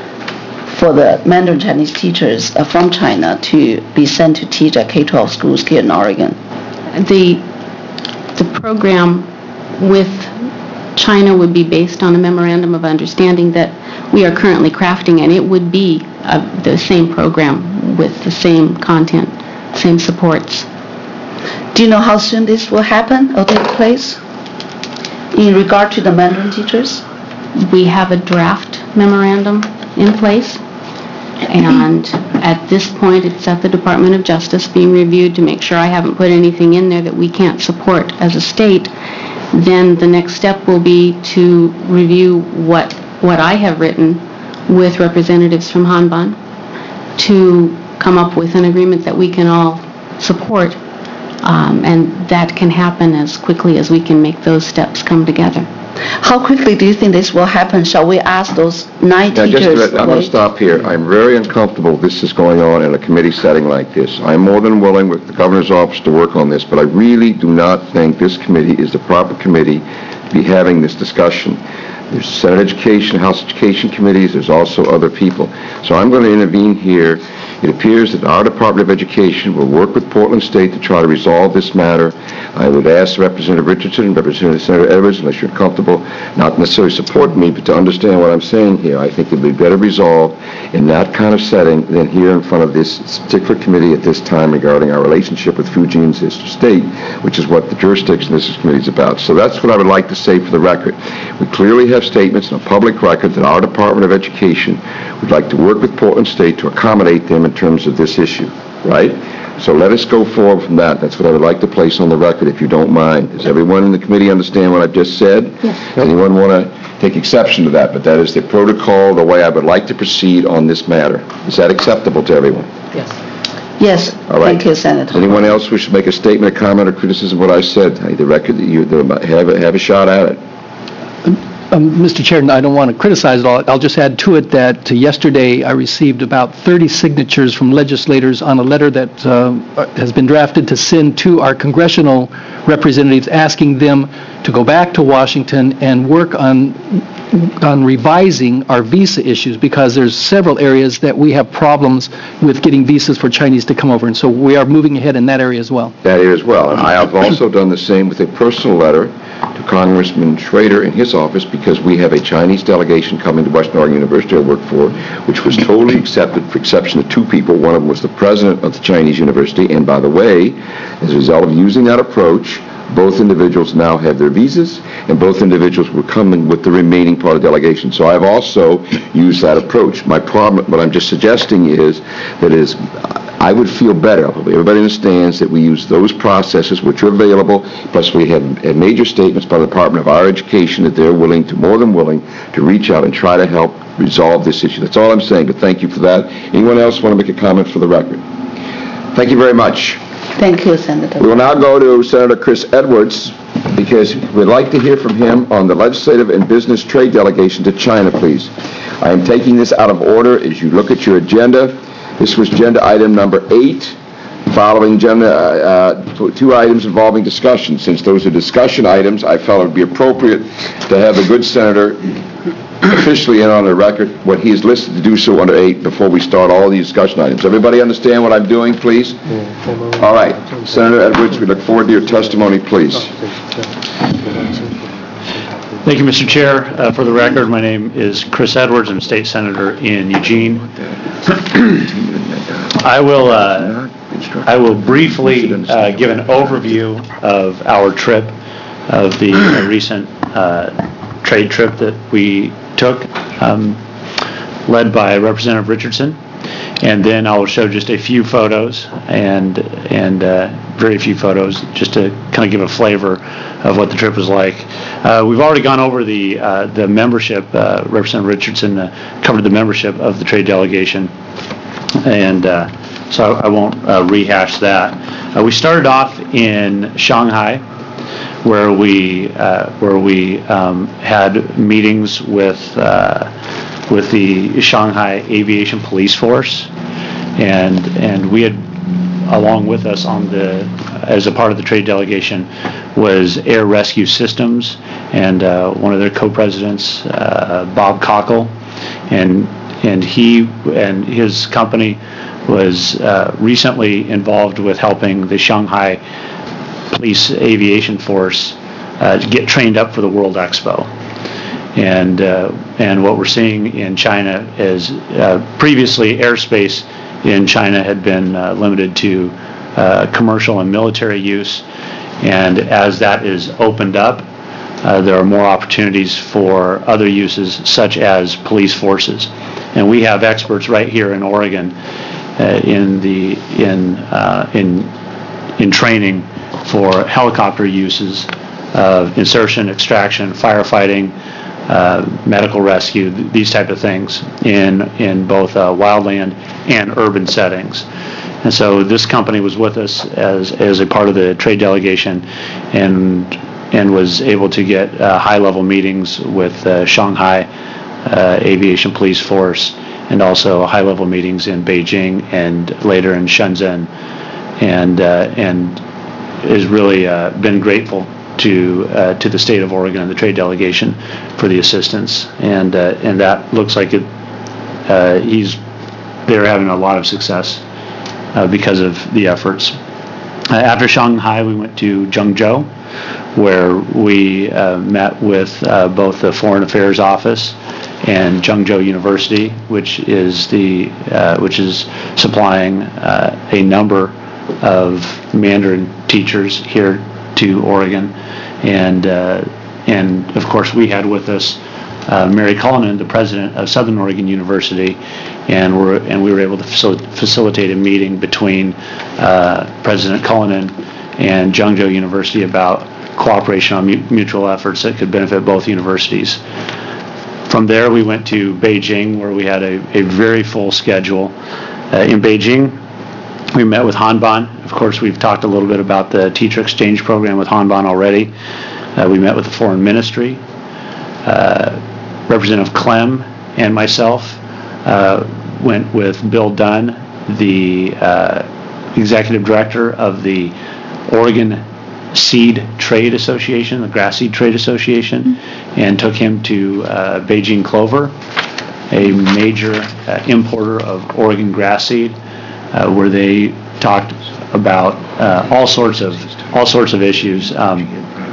for the Mandarin Chinese teachers uh, from China to be sent to teach at K twelve schools here in Oregon? The, the program with China would be based on a memorandum of understanding that we are currently crafting, and it would be uh, the same program with the same content, same supports. Do you know how soon this will happen or take place in regard to the Mandarin teachers? We have a draft memorandum in place, and at this point it's at the Department of Justice being reviewed to make sure I haven't put anything in there that we can't support as a state. Then the next step will be to review what what I have written with representatives from Hanban to come up with an agreement that we can all support, um, and that can happen as quickly as we can make those steps come together. How quickly do you think this will happen? Shall we ask those nine Now, teachers? just, I'm going to stop here. I'm very uncomfortable this is going on in a committee setting like this. I'm more than willing with the governor's office to work on this, but I really do not think this committee is the proper committee to be having this discussion. There's Senate Education, House Education committees, there's also other people. So I'm going to intervene here. It appears that our Department of Education will work with Portland State to try to resolve this matter. I would ask Representative Richardson and Representative Senator Edwards, unless you're comfortable, not necessarily support me, but to understand what I'm saying here. I think it would be better resolved in that kind of setting than here in front of this particular committee at this time regarding our relationship with Fuji and Sister State, which is what the jurisdiction of this committee is about. So that's what I would like to say for the record. We clearly have statements in a public record that our Department of Education would like to work with Portland State to accommodate them in terms of this issue, right? So let us go forward from that. That's what I would like to place on the record, if you don't mind. Does everyone in the committee understand what I've just said? Yes. Does anyone want to take exception to that? But that is the protocol, the way I would like to proceed on this matter. Is that acceptable to everyone? Yes. Yes. All right. Thank you, Senator. Does anyone else wish to make a statement, a comment, or criticism of what I said? The record that you have a, have a shot at it. Um, Mister Chair, I don't want to criticize it all. I'll just add to it that uh, yesterday I received about thirty signatures from legislators on a letter that uh, has been drafted to send to our congressional representatives, asking them to go back to Washington and work on on revising our visa issues, because there's several areas that we have problems with getting visas for Chinese to come over, and so we are moving ahead in that area as well. That area as well. And I have also done the same with a personal letter to Congressman Schrader in his office because we have a Chinese delegation coming to Western Oregon University I work for, which was totally accepted for exception of two people. One of them was the president of the Chinese university, and by the way, as a result of using that approach, both individuals now have their visas, and both individuals were coming with the remaining part of the delegation. So I've also used that approach. My problem, what I'm just suggesting is that is, I would feel better, probably everybody understands that we use those processes which are available, plus we have, have major statements by the Department of Higher Education that they're willing to, more than willing, to reach out and try to help resolve this issue. That's all I'm saying, but thank you for that. Anyone else want to make a comment for the record? Thank you very much. Thank you, Senator. We will now go to Senator Chris Edwards because we'd like to hear from him on the legislative and business trade delegation to China, please. I am taking this out of order as you look at your agenda. This was agenda item number eight, following agenda, uh, two items involving discussion. Since those are discussion items, I felt it would be appropriate to have the good senator officially in on the record what he is listed to do so under eight before we start all these discussion items. Everybody understand what I'm doing, please? All right. Senator Edwards, we look forward to your testimony, please. Thank you, Mister Chair. Uh, for the record, my name is Chris Edwards. I'm State Senator in Eugene. I will uh, I will briefly uh, give an overview of our trip, of the uh, recent uh, trade trip that we took, um, led by Representative Richardson, and then I will show just a few photos and and uh, very few photos just to kind of give a flavor of what the trip was like. Uh, we've already gone over the uh, the membership. Uh, Representative Richardson uh, covered the membership of the trade delegation, and uh, so I won't uh, rehash that. Uh, we started off in Shanghai, where we uh, where we um, had meetings with uh, with the Shanghai Aviation Police Force, and and we had, along with us on the as a part of the trade delegation, was Air Rescue Systems and uh, one of their co-presidents, uh, Bob Cockle, and and he and his company was uh, recently involved with helping the Shanghai Police Aviation Force uh, get trained up for the World Expo. And uh, and what we're seeing in China is uh, previously airspace in China had been uh, limited to uh, commercial and military use, and as that is opened up, uh, there are more opportunities for other uses such as police forces. And we have experts right here in Oregon uh, in the in uh, in in training for helicopter uses of insertion, extraction, firefighting, uh, medical rescue, th- these type of things in in both uh, wildland and urban settings. And so this company was with us as as a part of the trade delegation, and and was able to get uh, high-level meetings with uh, Shanghai uh, Aviation Police Force, and also high-level meetings in Beijing and later in Shenzhen, and uh, and has really uh, been grateful to uh, to the state of Oregon and the trade delegation for the assistance, and uh, and that looks like it. Uh, he's they're having a lot of success uh, because of the efforts. Uh, after Shanghai, we went to Zhengzhou, where we uh, met with uh, both the Foreign Affairs Office and Zhengzhou University, which is the uh, which is supplying uh, a number of Mandarin teachers here to Oregon, and uh, and of course we had with us uh, Mary Cullinan, the president of Southern Oregon University, and we're and we were able to facil- facilitate a meeting between uh, President Cullinan and Zhengzhou University about cooperation on mu- mutual efforts that could benefit both universities. From there, we went to Beijing, where we had a, a very full schedule. Uh, in Beijing, we met with Hanban. Of course, we've talked a little bit about the teacher exchange program with Hanban already. Uh, we met with the Foreign Ministry. Uh, Representative Clem and myself uh, went with Bill Dunn, the uh, executive director of the Oregon Seed Trade Association, the Grass Seed Trade Association, mm-hmm. and took him to uh, Beijing Clover, a major uh, importer of Oregon grass seed, uh, where they talked about uh, all sorts of all sorts of issues. Um,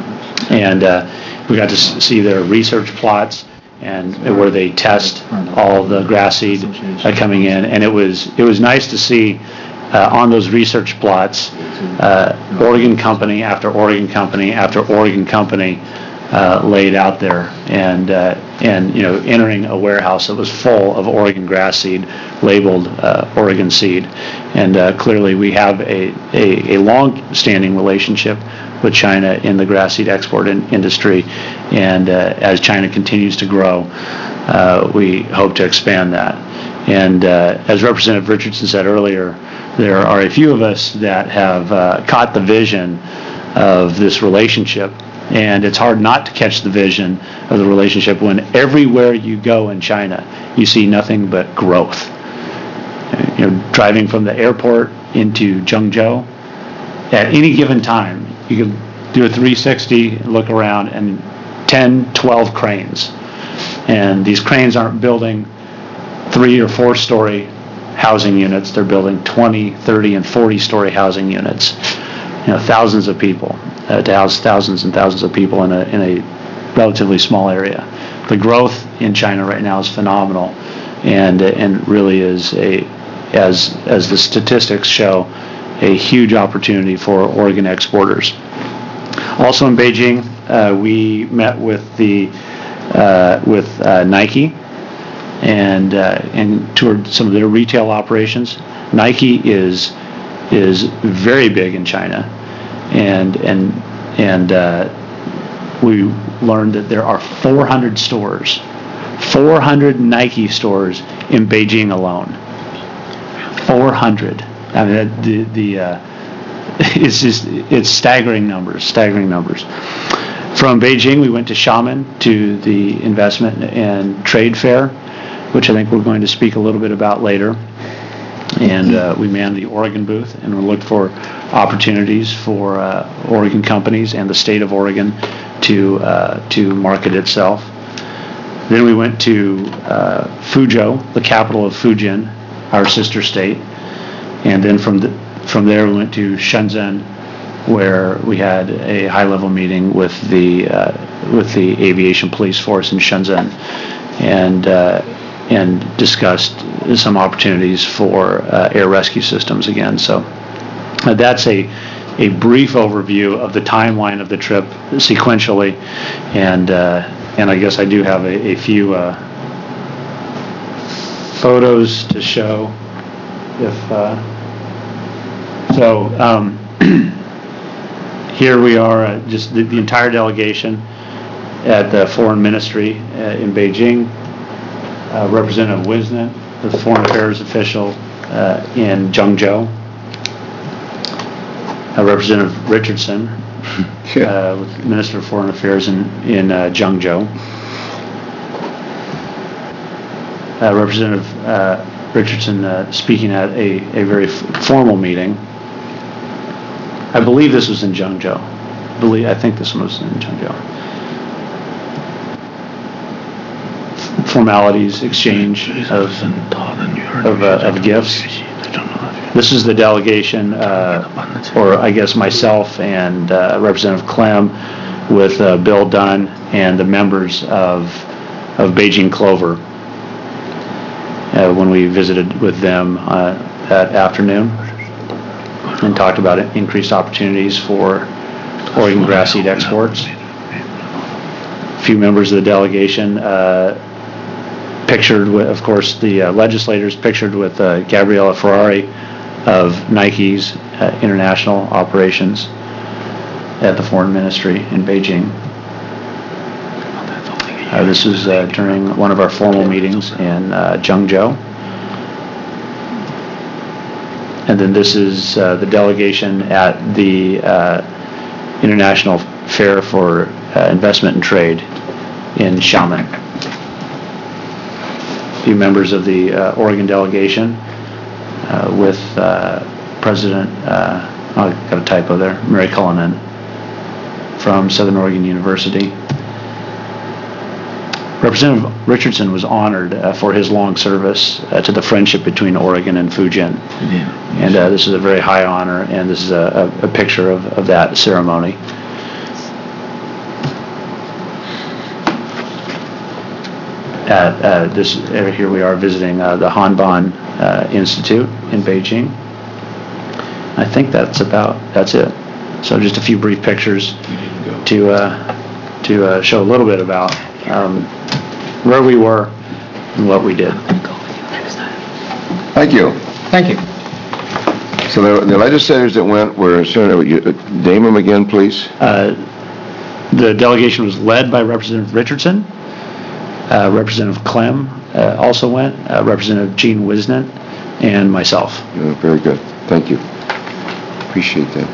And uh, we got to s- see their research plots and where they test all the grass seed uh, coming in. And it was it was nice to see uh, on those research plots, uh, Oregon company after Oregon company after Oregon company uh, laid out there, and uh, and you know entering a warehouse that was full of Oregon grass seed, labeled uh, Oregon seed. And uh, clearly we have a, a, a long-standing relationship with China in the grass seed export in, industry, and uh, as China continues to grow, uh, we hope to expand that. And uh, as Representative Richardson said earlier, there are a few of us that have uh, caught the vision of this relationship, and it's hard not to catch the vision of the relationship when everywhere you go in China, you see nothing but growth. You know, driving from the airport into Zhengzhou, at any given time, you can do a three sixty, look around, and ten, twelve cranes. And these cranes aren't building three or four story housing units, they're building twenty, thirty, and forty story housing units. You know, thousands of people, uh, to house thousands and thousands of people in a, in a relatively small area. The growth in China right now is phenomenal, and, and really is a, as, as the statistics show, a huge opportunity for Oregon exporters. Also in Beijing, uh, we met with the uh, with uh, Nike and uh, and toured some of their retail operations. Nike is is very big in China, and and and uh, we learned that there are four hundred stores, four hundred Nike stores in Beijing alone. four hundred. I mean, the, the uh, it's just, it's staggering numbers, staggering numbers. From Beijing, we went to Xiamen to the Investment and Trade Fair, which I think we're going to speak a little bit about later. And uh, we manned the Oregon booth, and we looked for opportunities for uh, Oregon companies and the state of Oregon to, uh, to market itself. Then we went to uh, Fuzhou, the capital of Fujian, our sister state. And then from the, from there we went to Shenzhen, where we had a high-level meeting with the uh, with the aviation police force in Shenzhen, and uh, and discussed some opportunities for uh, air rescue systems again. So uh, that's a a brief overview of the timeline of the trip sequentially, and uh, and I guess I do have a, a few uh, photos to show. If uh, so, um, here we are, uh, just the, the entire delegation at the Foreign Ministry uh, in Beijing. Uh, Representative Wisnet, the Foreign Affairs official uh, in Zhengzhou. Uh, Representative Richardson, uh, with Minister of Foreign Affairs in in uh, Zhengzhou. Uh, Representative. Uh, Richardson uh, speaking at a, a very f- formal meeting. I believe this was in Zhengzhou. I believe I think this one was in Zhengzhou. F- formalities, exchange of of, uh, of gifts. This is the delegation, uh, or I guess myself and uh, Representative Clem, with uh, Bill Dunn and the members of of Beijing Clover. Uh, when we visited with them uh, that afternoon and talked about increased opportunities for Oregon grass seed exports. A few members of the delegation uh, pictured with, of course, the uh, legislators pictured with uh, Gabriella Ferrari of Nike's uh, international operations at the Foreign Ministry in Beijing. Uh, this was uh, during one of our formal meetings in uh, Zhengzhou. And then this is uh, the delegation at the uh, International Fair for uh, Investment and Trade in Xiamen. A few members of the uh, Oregon delegation uh, with uh, President, uh, oh, I got a typo there, Mary Cullinan from Southern Oregon University. Representative Richardson was honored uh, for his long service uh, to the friendship between Oregon and Fujian. Yeah. And uh, this is a very high honor, and this is a, a, a picture of, of that ceremony. at uh, this, uh, here we are visiting uh, the Hanban uh, Institute in Beijing. I think that's about, that's it. So just a few brief pictures to, uh, to uh, show a little bit about um, where we were and what we did. Thank you. Thank you. So the the legislators that went were, sorry, you- uh, name them again, please. Uh, The delegation was led by Representative Richardson. Uh, Representative Clem uh, also went, uh, Representative Gene Wisnant, and myself. Yeah, very good. Thank you. Appreciate that.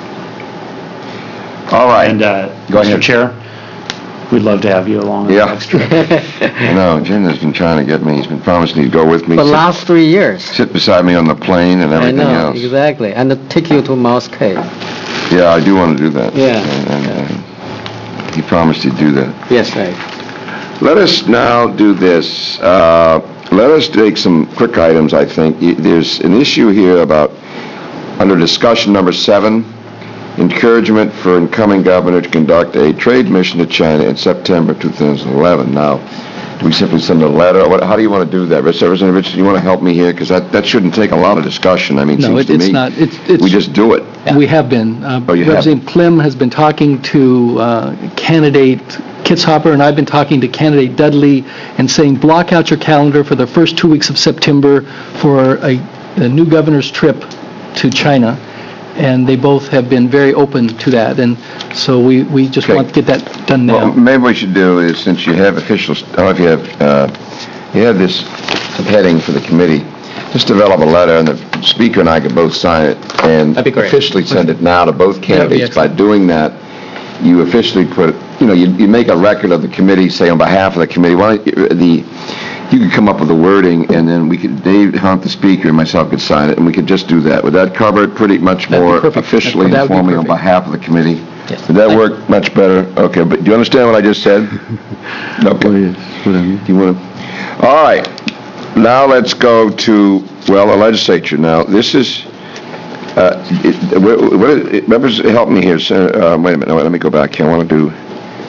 All right. And uh, Go Mister ahead. Chair, we'd love to have you along on the Yeah. next trip. I know, Jen has been trying to get me, he's been promising he'd go with me. For sit- last three years. Sit beside me on the plane and I everything know, else. exactly. And take you to Mouse Cave. Yeah, I do want to do that. Yeah. And- and, uh, He promised he'd do that. Yes, right. Let us now do this. Uh, Let us take some quick items, I think. Y- There's an issue here about, under discussion number seven, encouragement for incoming governor to conduct a trade mission to China in September two thousand eleven. Now, do we simply send a letter? What- How do you want to do that? Representative Richardson, you want to help me here? Because that, that shouldn't take a lot of discussion. I mean, it No, seems it- to me. it's not. It's- it's- We just do it. We have been. Uh, Oh, you have? Representative Clem has been talking to uh, candidate Kitzhopper, and I've been talking to candidate Dudley and saying, block out your calendar for the first two weeks of September for a, a new governor's trip to China. And they both have been very open to that. And so we, we just Okay. want to get that done Well, now. maybe what we should do is, since you have officials, I don't know if you have, uh, you have this heading for the committee, just develop a letter, and the speaker and I could both sign it, and That'd be great. officially send it now to both That'd be candidates. By doing that, you officially put, you know, you you make a record of the committee, say on behalf of the committee, why don't you- the, you could come up with the wording, and then we could, Dave Hunt, the speaker, and myself could sign it, and we could just do that. Would that cover it pretty much That'd be more perfect. officially That and would be formally on perfect. behalf of the committee? Yes. Would that Thank- work much better? Okay, but do you understand what I just said? Okay. Oh, yes, what I mean. Do you want to? All right. Now let's go to, well, the legislature. Now, this is, uh, it- what, what is- members, help me here. Sen- uh, Wait a minute, no, let me go back here. I want to do,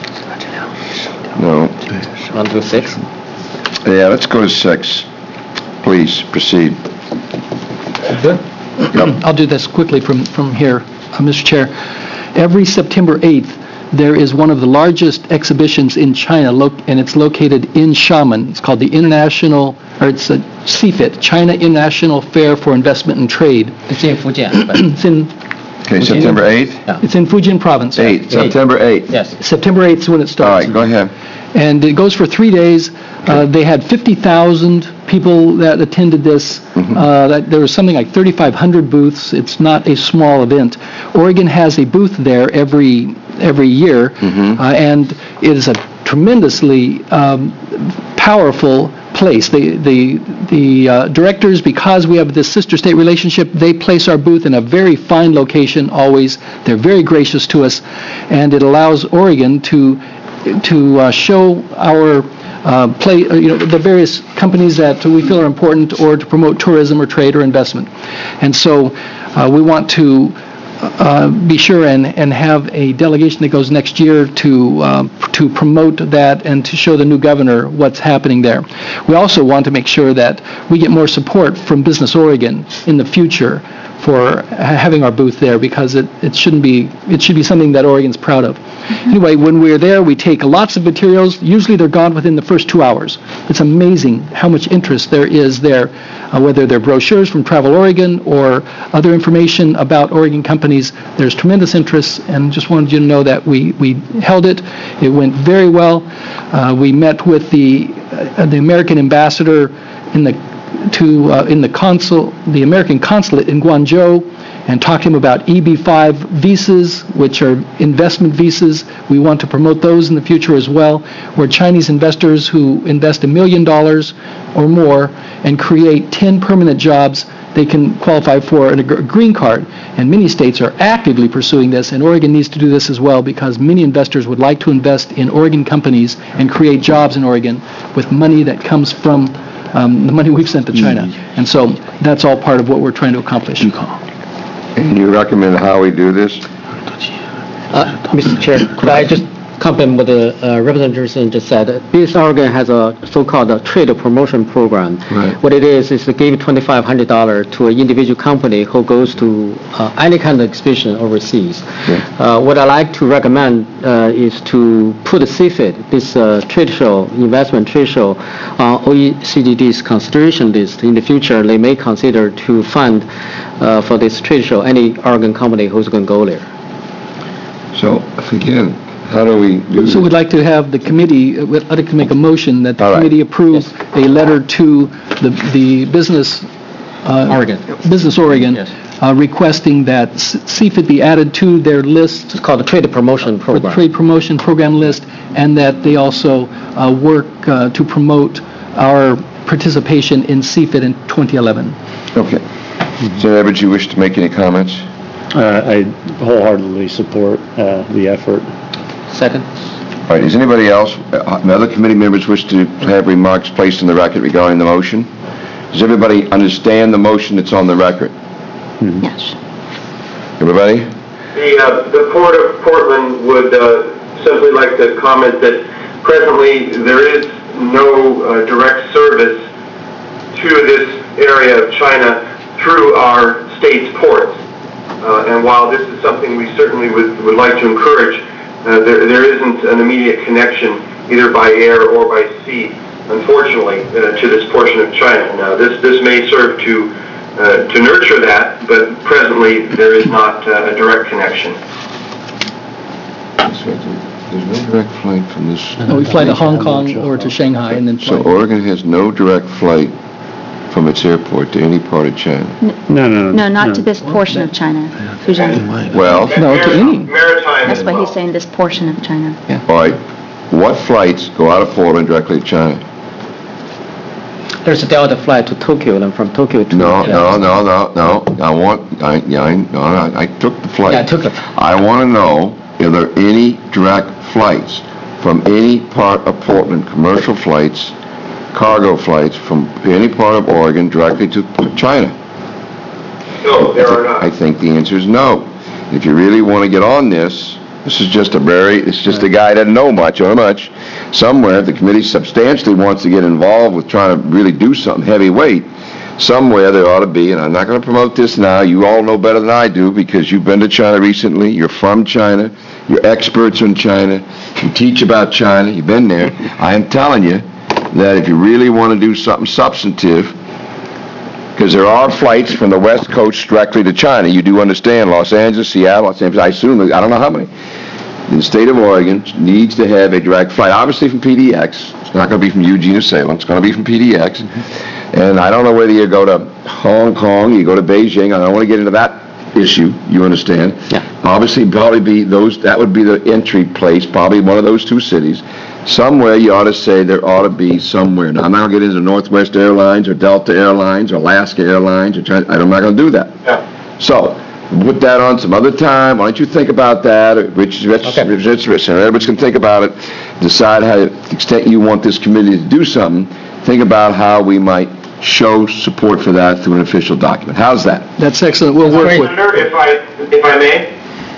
no. One to six. Yeah, let's go to six. Please, proceed. I'll do this quickly from, from here, uh, Mister Chair. Every September eighth, there is one of the largest exhibitions in China, lo- and it's located in Xiamen. It's called the International, or it's a C F I T, China International Fair for Investment and Trade. It's in Fujian, but, It's in, Okay, September eighth? it's in Fujian Province. eighth, September eighth. yes. September eighth is when it All starts. right, go ahead. And it goes for three days. Uh, They had fifty thousand people that attended this. Uh, that- There was something like thirty-five hundred booths. It's not a small event. Oregon has a booth there every, every year, uh, and it is a tremendously um, powerful place. The, the, the uh, directors, because we have this sister state relationship, they place our booth in a very fine location always. They're very gracious to us, and it allows Oregon to to uh, show our uh, play, uh, you know, the various companies that we feel are important, or to promote tourism or trade or investment. And so uh, we want to uh, be sure and, and have a delegation that goes next year to, uh, to promote that and to show the new governor what's happening there. We also want to make sure that we get more support from Business Oregon in the future for ha- having our booth there, because it, it shouldn't be, it should be something that Oregon's proud of. Anyway, when we're there, we take lots of materials. Usually they're gone within the first two hours. It's amazing how much interest there is there, uh, whether they're brochures from Travel Oregon or other information about Oregon companies. There's tremendous interest, and just wanted you to know that we, we held it. It went very well. Uh, We met with the, uh, the American ambassador in the to, uh, in the consul, the American consulate in Guangzhou, and talked to him about E B five visas, which are investment visas. We want to promote those in the future as well, where Chinese investors who invest a million dollars or more and create ten permanent jobs, they can qualify for a gr- green card. And many states are actively pursuing this, and Oregon needs to do this as well, because many investors would like to invest in Oregon companies and create jobs in Oregon with money that comes from um, the money we've sent to China. And so that's all part of what we're trying to accomplish. And you recommend how we do this? Uh, Mister Chair, could I just complement what the uh, representative just said. Business Oregon has a so-called uh, trade promotion program. Right. What it is is to give twenty-five hundred dollars to an individual company who goes to uh, any kind of exhibition overseas. Uh, what I like to recommend uh, is to put C F I T, this uh, trade show, investment trade show, on O E C D's consideration list. In the future, they may consider to fund uh, for this trade show any Oregon company who's going to go there. So, again, how do we do So this? we'd like to have the committee, uh, we'd like to make a motion that the All right. committee approve a letter to the the business. uh, Oregon. Business Oregon, Yes. uh, requesting that C F I T be added to their list. It's called the trade promotion For program. trade promotion program list, and that they also uh, work uh, to promote our participation in C F I T in twenty eleven. Okay. Senator Edwards, you wish to make any comments? Uh, I wholeheartedly support uh, the effort. Second. All right, does anybody else, uh, other committee members wish to have remarks placed in the record regarding the motion? Does everybody understand the motion that's on the record? Yes. Everybody? The, uh, the Port of Portland would uh, simply like to comment that presently there is no uh, direct service to this area of China through our state's ports. Uh, and while this is something we certainly would, would like to encourage, uh, there, there isn't an immediate connection either by air or by sea, unfortunately, uh, to this portion of China. Now, this, this may serve to Uh, to nurture that, but presently there is not uh, a direct connection. That's right. There's no direct flight from this. We fly to Hong Kong or to Shanghai and then So fly. Oregon has no direct flight from its airport to any part of China? No, no, No, not to this portion of China, Fujian. Well, No, to any. Maritime That's as why well. he's saying this portion of China. all right, what flights go out of Portland directly to China? There's a Delta flight to Tokyo, and from Tokyo to... No, no, no, no, no, I want, I, yeah, I, no, I I took the flight. Yeah, I took it. I want to know, are there any direct flights from any part of Portland, commercial flights, cargo flights from any part of Oregon directly to China? No, there are not. I think the answer is no. If you really want to get on this, this is just a very, it's just a guy that doesn't know much or much. Somewhere, if the committee substantially wants to get involved with trying to really do something heavyweight, somewhere there ought to be, and I'm not going to promote this now, you all know better than I do because you've been to China recently, you're from China, you're experts in China, you teach about China, you've been there. I am telling you that if you really want to do something substantive, because there are flights from the West Coast directly to China. You do understand Los Angeles, Seattle, Los Angeles, I assume, I don't know how many. The state of Oregon needs to have a direct flight, obviously from P D X. It's not going to be from Eugene or Salem. It's going to be from P D X. And I don't know whether you go to Hong Kong, you go to Beijing. I don't want to get into that issue, you understand. Yeah. Obviously, probably be those, that would be the entry place, probably one of those two cities. Somewhere you ought to say there ought to be somewhere. Now, I'm not going to get into Northwest Airlines or Delta Airlines or Alaska Airlines. Or China, I'm not going to do that. Yeah. So, put that on some other time. Why don't you think about that? Rich, Rich, Okay. Rich, Rich, Rich, and everybody's can think about it. Decide how, to the extent you want this committee to do something, think about how we might show support for that through an official document. How's that? That's excellent. We'll work with. Senator, if I, if I may,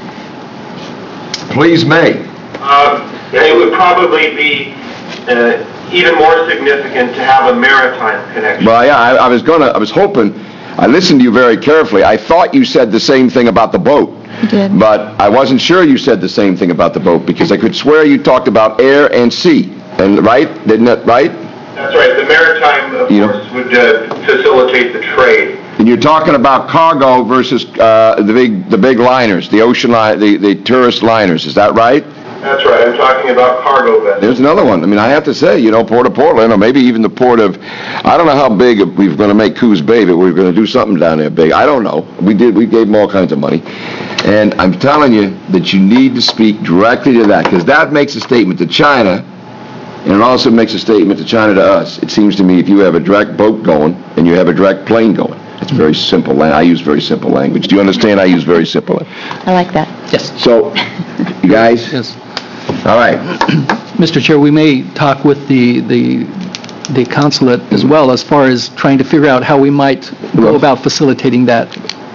Please may. uh, it would probably be uh, even more significant to have a maritime connection. Well, yeah, I, I was gonna, I was hoping, I listened to you very carefully. I thought you said the same thing about the boat. You did. But I wasn't sure you said the same thing about the boat, because I could swear you talked about air and sea, and, right? Didn't it, right? That's right, the maritime, of You know- course, would uh, facilitate the trade. And you're talking about cargo versus uh, the big, the big liners, the ocean line, the, the tourist liners, is that right? That's right, I'm talking about cargo vessels. There's another one. I mean, I have to say, you know, Port of Portland, or maybe even the port of, I don't know how big we're going to make Coos Bay, but we're going to do something down there big. I don't know. We did, we gave them all kinds of money. And I'm telling you that you need to speak directly to that, because that makes a statement to China, and it also makes a statement to China to us. It seems to me if you have a direct boat going and you have a direct plane going, it's very simple. la- I use very simple language. Do you understand? I use very simple. I like that. Yes. So, you guys? Yes. All right. Mister Chair, we may talk with the, the, the consulate as well as far as trying to figure out how we might go about facilitating that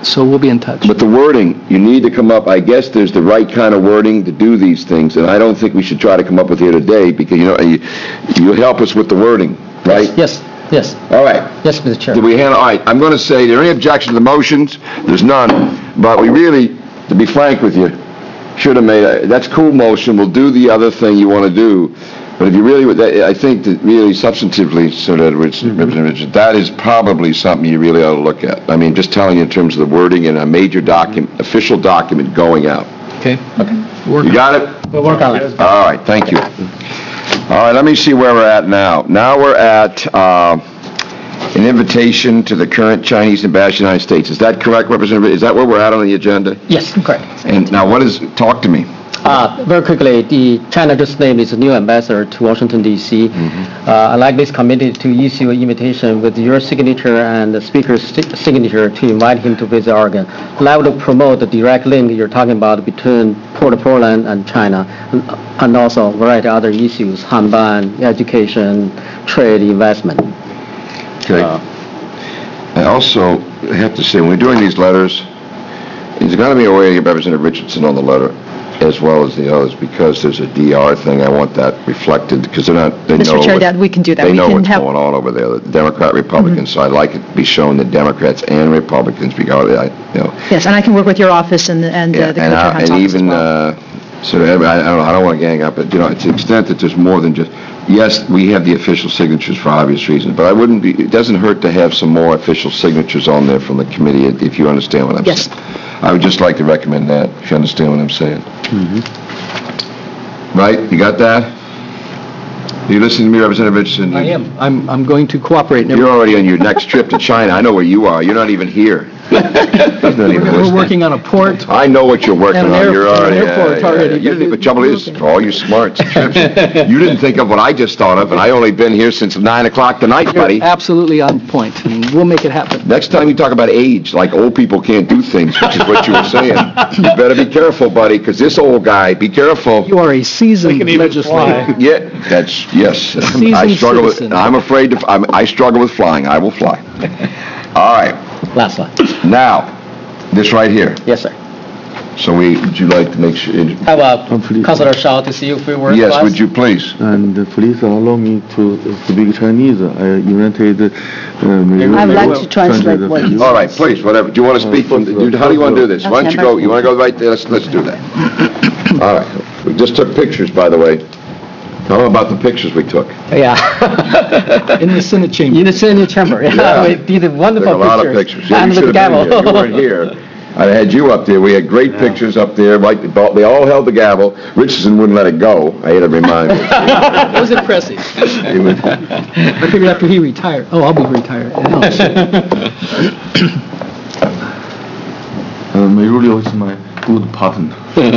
So we'll be in touch. But the wording, you need to come up, I guess there's the right kind of wording to do these things, and I don't think we should try to come up with here today, because, you know, you, you help us with the wording, right? Yes, yes. All right. Yes, Mister Chair. Did we handle, all right, I'm going to say, are there any objection to the motions? There's none, but we really, to be frank with you, should have made, a that's a cool motion, we'll do the other thing you want to do, but if you really, would- I think that really substantively, Senator Richardson, Representative Richardson, that is probably something you really ought to look at. I mean, just telling you in terms of the wording in a major document, official document going out. Okay? You got it? We'll work on it. All right, thank you. All right, let me see where we're at now. Now we're at uh, an invitation to the current Chinese ambassador to the United States. Is that correct, Representative? Is that where we're at on the agenda? Yes, correct. And now what is, talk to me. Uh, Very quickly, the China just named its new ambassador to Washington, D C Uh, I'd like this committee to issue an invitation with your signature and the speaker's si- signature to invite him to visit Oregon. Allow to promote the direct link you're talking about between Port of Portland and China, and- and also a variety of other issues, Hanban, education, trade, investment. Okay. I also have to say, when we're doing these letters, there's got to be a way to get Representative Richardson on the letter, as well as the others, because there's a D R thing. I want that reflected, because they're not, they know. Mister Chair, what- that, we can do that. They We know can what's have- going on over there, the Democrat, Republican side. I'd like it to be shown that Democrats and Republicans, because, I- you know. Yes, and I can work with your office and, and Yeah, uh, the and co-chair I- Hunt's And office as even, well. uh, so, I I don't know, I don't want to gang up, but, you know, to the extent that there's more than just, yes, we have the official signatures for obvious reasons, but I wouldn't be, it doesn't hurt to have some more official signatures on there from the committee, if you understand what I'm saying. Yes. I would just like to recommend that, if you understand what I'm saying. Right? You got that? You listening to me, Representative Richardson? I am. I'm, I'm going to cooperate. and You're already on your next trip to China. I know where you are. You're not even here. He's not even We're listening. working on a port. I know what you're working And an on. air- You're and an already, airport yeah, yeah, already, yeah. You didn't, but the trouble is, for all you smarts, trips, you didn't think of what I just thought of, and I only been here since nine o'clock tonight, buddy. You're absolutely on point, and we'll make it happen. Next time you talk about age, like old people can't do things, which is what you were saying, you better be careful, buddy, because this old guy, be careful. You are a seasoned can even legislator. fly. Yeah, that's, yes. I Seasoned struggle with, citizen. I'm afraid to, I'm- I struggle with flying. I will fly. All right, Last one. now, this right here. Yes, sir. So we, would you like to make sure? Have uh, Hopefully- Councilor Shaw to see if we were. Yes, would you please? And please allow me to speak Chinese. I invented. Uh, I would like to translate what he All right, please, whatever. Do you want to speak from, do- how do you want to do this? Why don't you go, you want to go right there? Let's, let's do that. All right. We just took pictures, by the way. Tell them about the pictures we took. Yeah. In the Senate chamber. In the Senate chamber, Yeah. yeah, we did Took wonderful a lot of pictures. pictures. Yeah, And you with should the have been here. You gavel. weren't here. I had you up there. We had great pictures up there. Right, they all held the gavel. Richardson wouldn't let it go. I had to remind him. That was impressive. He would- I figured after he retired, oh, I'll be retired. 呃，美如流 is my good partner 。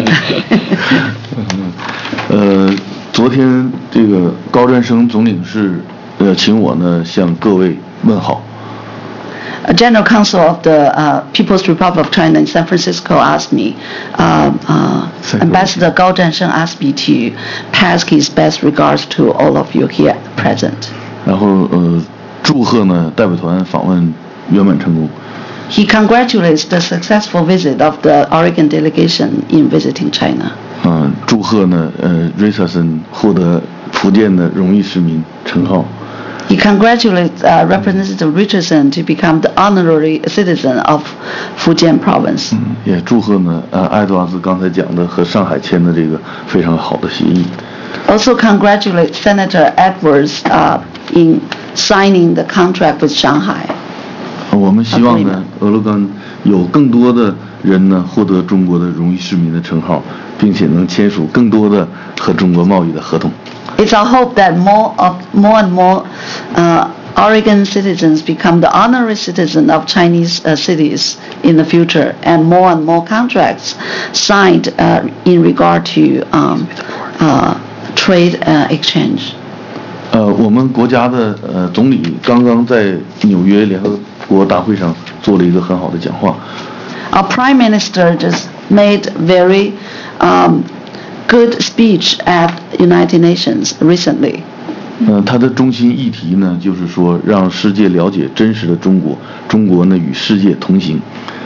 呃，昨天这个高占生总领事呃请我呢向各位问好。 A General Counsel of the uh, People's Republic of China in San Francisco asked me, uh, uh, Ambassador Gao Zhansheng asked me to pass his best regards to all of you here present. 然后呃，祝贺呢代表团访问圆满成功。 He congratulates the successful visit of the Oregon delegation in visiting China. 嗯、祝贺呢呃 Richardson 获得福建的荣誉市民称号。 He congratulates uh, Representative Richardson to become the honorary citizen of Fujian province. 嗯，也祝贺呢呃爱德华兹刚才讲的和上海签的这个非常好的协议。 Also congratulate Senator Edwards uh, in signing the contract with Shanghai. 我们希望呢，俄勒冈有更多的人呢获得中国的荣誉市民的称号，并且能签署更多的和中国贸易的合同。 It's our hope that more of more and more uh, Oregon citizens become the honorary citizen of Chinese uh, cities in the future, and more and more contracts signed uh, in regard to um, uh, trade uh, exchange. 呃，我们国家的呃总理刚刚在纽约联合国大会上做了一个很好的讲话。 Our Prime Minister just made very um, good speech at United Nations recently. 呃，它的中心议题呢，就是说让世界了解真实的中国，中国呢与世界同行。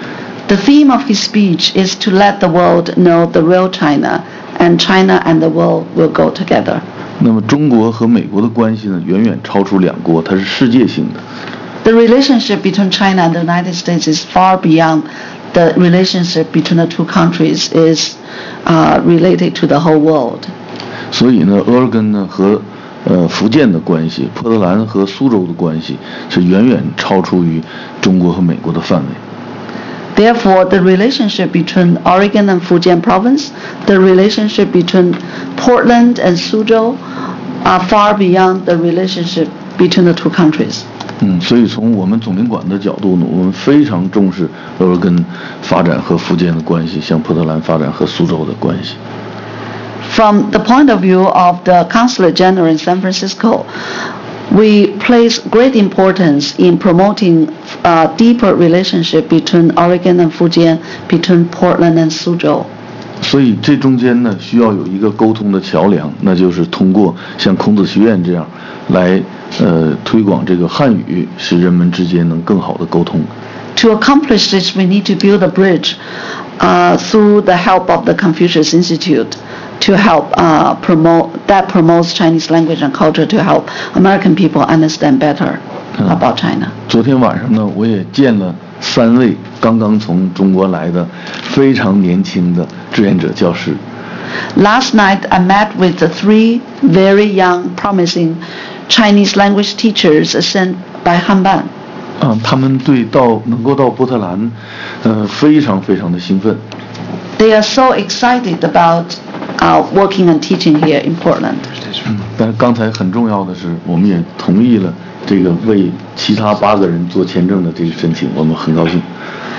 The theme of his speech is to let the world know the real China, and China and the world will go together. 那么中国和美国的关系呢，远远超出两国，它是世界性的。 The relationship between China and the United States is far beyond the relationship between the two countries is uh, related to the whole world. 所以呢，俄勒根呢和呃福建的关系，波特兰和苏州的关系是远远超出于中国和美国的范围。 Therefore, the relationship between Oregon and Fujian province, the relationship between Portland and Suzhou, are far beyond the relationship between the two countries. 嗯，所以从我们总领馆的角度呢，我们非常重视俄勒根发展和福建的关系，像波特兰发展和苏州的关系。 From the point of view of the Consulate General in San Francisco, we place great importance in promoting a deeper relationship between Oregon and Fujian, between Portland and Suzhou. 所以这中间呢，需要有一个沟通的桥梁，那就是通过像孔子学院这样来呃推广这个汉语，使人们之间能更好的沟通。 To accomplish this, we need to build a bridge uh, through the help of the Confucius Institute to help uh, promote that promotes Chinese language and culture to help American people understand better about China. 昨天晚上呢，我也见了三位刚刚从中国来的非常年轻的志愿者教师。 Last night, I met with the three very young, promising Chinese language teachers sent by Hanban. 啊，他们对到能够到波特兰，呃，非常非常的兴奋。 They are so excited about uh, working and teaching here in Portland. 嗯，但是刚才很重要的是，我们也同意了这个为其他八个人做签证的这个申请，我们很高兴。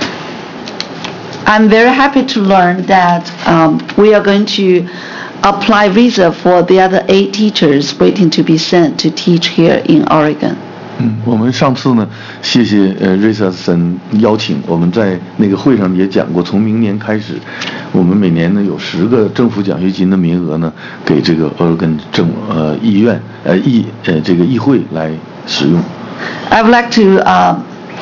I'm very happy to learn that um, we are going to apply visa for the other eight teachers waiting to be sent to teach here in Oregon. 嗯，我们上次呢，谢谢呃瑞萨森邀请，我们在那个会上也讲过，从明年开始，我们每年呢有十个政府奖学金的名额呢，给这个俄勒根政呃议院呃议呃这个议会来使用。 I would like to uh,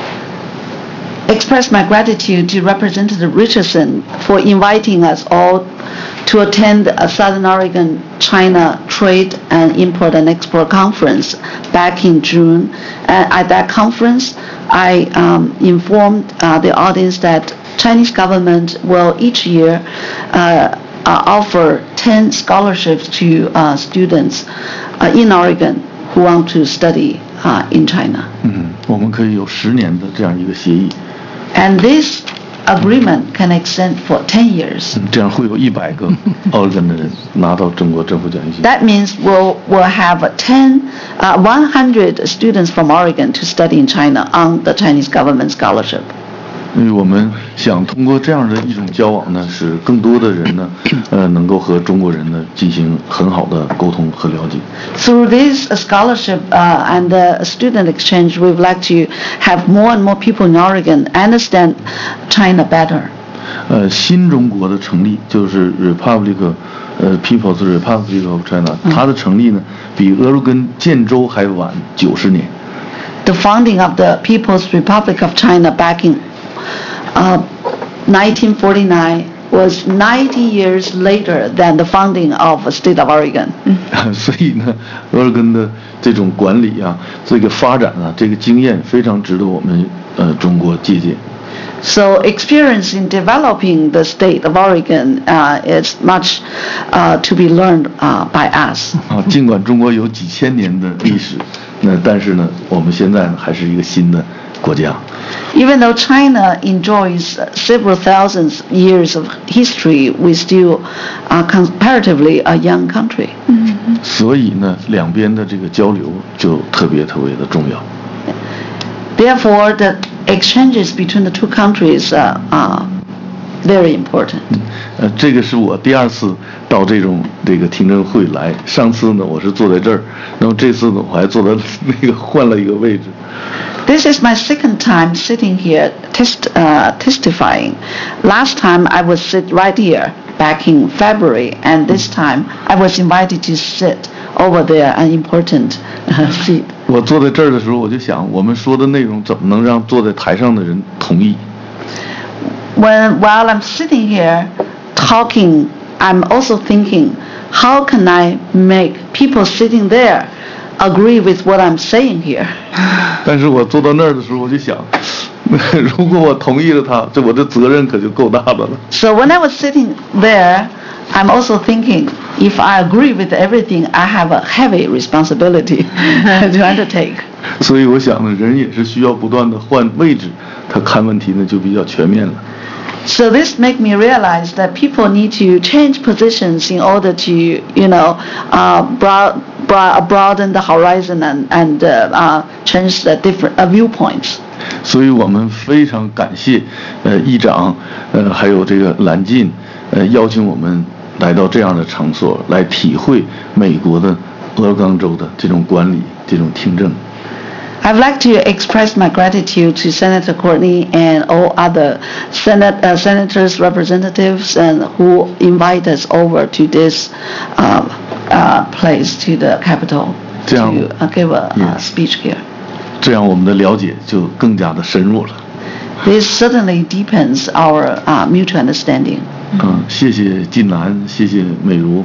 express my gratitude to Representative Richardson for inviting us all to attend a Southern Oregon China Trade and Import and Export Conference back in June. And at that conference, I um, informed uh, the audience that Chinese government will each year uh, uh, offer ten scholarships to uh, students uh, in Oregon who want to study uh, in China. 嗯，我们可以有十年的这样一个协议。 And this agreement can extend for ten years. 嗯，这样会有一百个俄勒根的人拿到中国政府奖学金。 That means we'll we'll have ten, uh, one hundred students from Oregon to study in China on the Chinese government scholarship. 因为我们想通过这样的一种交往呢，使更多的人呢，呃，能够和中国人呢进行很好的沟通和了解。 Through this scholarship uh, and the student exchange, we would like to have more and more people in Oregon understand China better. 呃，新中国的成立就是 Republic， 呃 People's Republic of China， 它的成立呢，比俄勒根建州还晚九十年。 The founding of the People's Republic of China back in Uh, nineteen forty-nine was ninety years later than the founding of the state of Oregon. 所以呢，俄勒根的这种管理啊，这个发展啊，这个经验非常值得我们呃中国借鉴。 So experience in developing the state of Oregon uh, is much uh, to be learned uh, by us. 啊，尽管中国有几千年的历史，那但是呢，我们现在呢还是一个新的国家。 Even though China enjoys several thousand years of history, we still are comparatively a young country. 所以呢，两边的这个交流就特别特别的重要。 Therefore, the exchanges between the two countries uh, are very important. 呃，这个是我第二次到这种这个听证会来。上次呢，我是坐在这儿，然后这次呢，我还坐在那个换了一个位置。 This is my second time sitting here test, uh, testifying. Last time I was sit right here back in February, and this time I was invited to sit over there, an important uh, seat. 我坐在这儿的时候，我就想，我们说的内容怎么能让坐在台上的人同意？ when while I'm sitting here talking, I'm also thinking, how can I make people sitting there agree with what I'm saying here? 但是我坐到那儿的时候，我就想，如果我同意了他，这我的责任可就够大的了。 So when I was sitting there, I'm also thinking, if I agree with everything, I have a heavy responsibility to undertake. 所以我想呢，人也是需要不断的换位置，他看问题呢就比较全面了。 So this make me realize that people need to change positions in order to, you know, uh, broad, broad, broaden the horizon and, and uh, uh, change the different uh, viewpoints. 所以我们非常感谢呃议长，呃还有这个蓝进，呃邀请我们来到这样的场所，来体会美国的俄冈州的这种管理、这种听证。 I'd like to express my gratitude to Senator Courtney and all other Senate, uh, senators, representatives, and who invite us over to this uh, uh, place, to the Capitol, to uh, give a uh, speech here. 这样我们的了解就更加的深入了。 This certainly deepens our uh, mutual understanding. 嗯，谢谢金兰，谢谢美如，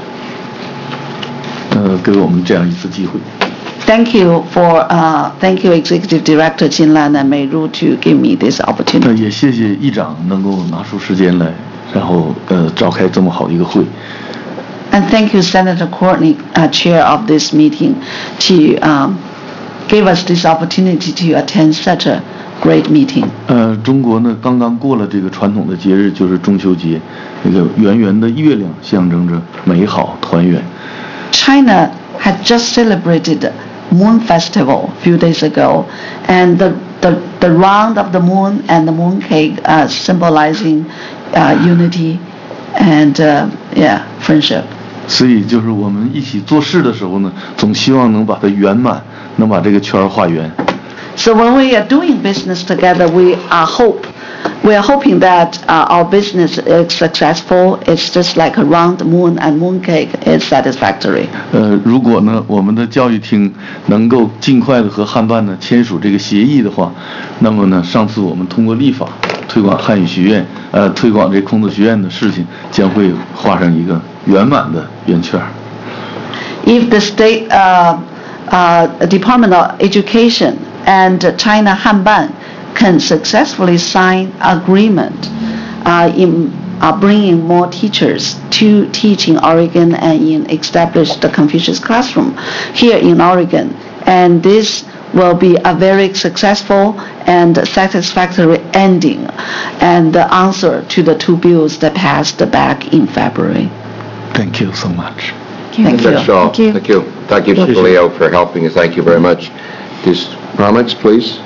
呃，给我们这样一次机会。 Thank you for, uh, thank you Executive Director Jin Lan and Mei Ru to give me this opportunity. 也谢谢议长能够拿出时间来，然后呃召开这么好的一个会。 And thank you Senator Courtney, uh, Chair of this meeting, to um, give us this opportunity to attend such a great meeting. 呃，中国呢刚刚过了这个传统的节日，就是中秋节，那个圆圆的月亮象征着美好团圆。 China had just celebrated Moon Festival a few days ago, and the, the, the round of the moon and the moon cake uh, symbolizing uh, unity and uh, yeah, friendship. 所以就是我们一起做事的时候呢，总希望能把它圆满，能把这个圈儿画圆。 So when we are doing business together, we are hope, we are hoping that uh, our business is successful. It's just like a round moon and mooncake is satisfactory. 呃，如果呢我们的教育厅能够尽快的和汉办呢签署这个协议的话，那么呢上次我们通过立法推广汉语学院，呃推广这孔子学院的事情将会画上一个圆满的圆圈。 If the state uh, uh, Department of Education and China Hanban can successfully sign agreement uh, in uh, bringing more teachers to teach in Oregon and in establish the Confucius classroom here in Oregon, and this will be a very successful and satisfactory ending and the answer to the two bills that passed back in February. Thank you so much. Thank you. That's all. Thank you. Thank you, Mister Leo, for helping us. Thank you very much. These comments, please.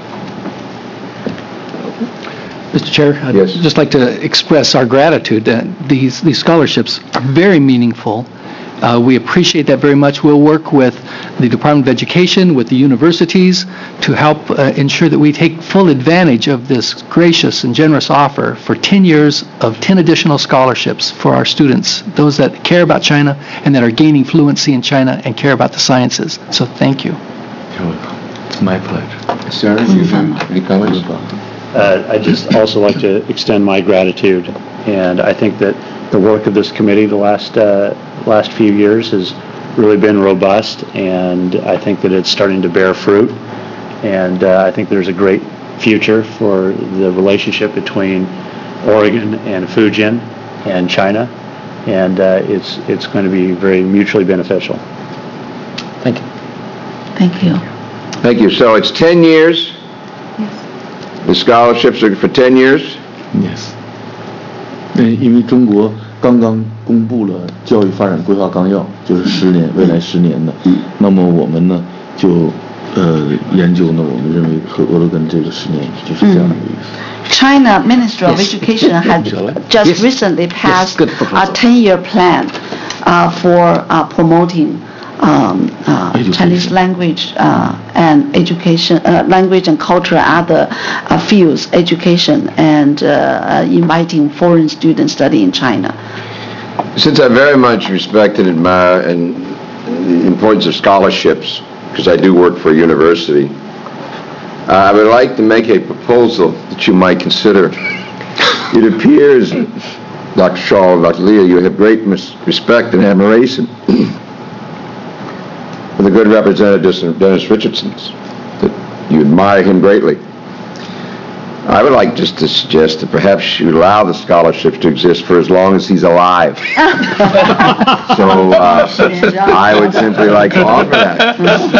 Mister Chair, I'd Yes. just like to express our gratitude that these, these scholarships are very meaningful. Uh, we appreciate that very much. We'll work with the Department of Education, with the universities, to help uh, ensure that we take full advantage of this gracious and generous offer for ten years of ten additional scholarships for our students, those that care about China and that are gaining fluency in China and care about the sciences. So thank you. You're welcome. It's my pleasure. Sir, you have any comments? Uh, I'd just also like to extend my gratitude, and I think that the work of this committee the last uh, last few years has really been robust, and I think that it's starting to bear fruit, and uh, I think there's a great future for the relationship between Oregon and Fujian and China, and uh, it's it's going to be very mutually beneficial. Thank you. Thank you. Thank you. So it's ten years? Yes. The scholarships are for ten years? Yes. 呃，因为中国刚刚公布了教育发展规划纲要，就是十年，未来十年的。那么我们呢，就呃研究呢，我们认为和俄罗根这个十年就是这样的一个意思。 China Ministry of Yes. Education had just Yes. recently Yes, passed good a proposal. ten-year plan uh, for uh, promoting um, uh, Education. Chinese language uh, and education, uh, language and culture, other uh, fields, education, and uh, inviting foreign students study in China. Since I very much respect and admire and the importance of scholarships, because I do work for a university, uh, I would like to make a proposal that you might consider. It appears, Doctor Shaw and Doctor Leah, you have great mis- respect and admiration for the good Representative Dennis Richardson, that you admire him greatly. I would like just to suggest that perhaps you allow the scholarships to exist for as long as he's alive. So uh, I would simply like to offer that.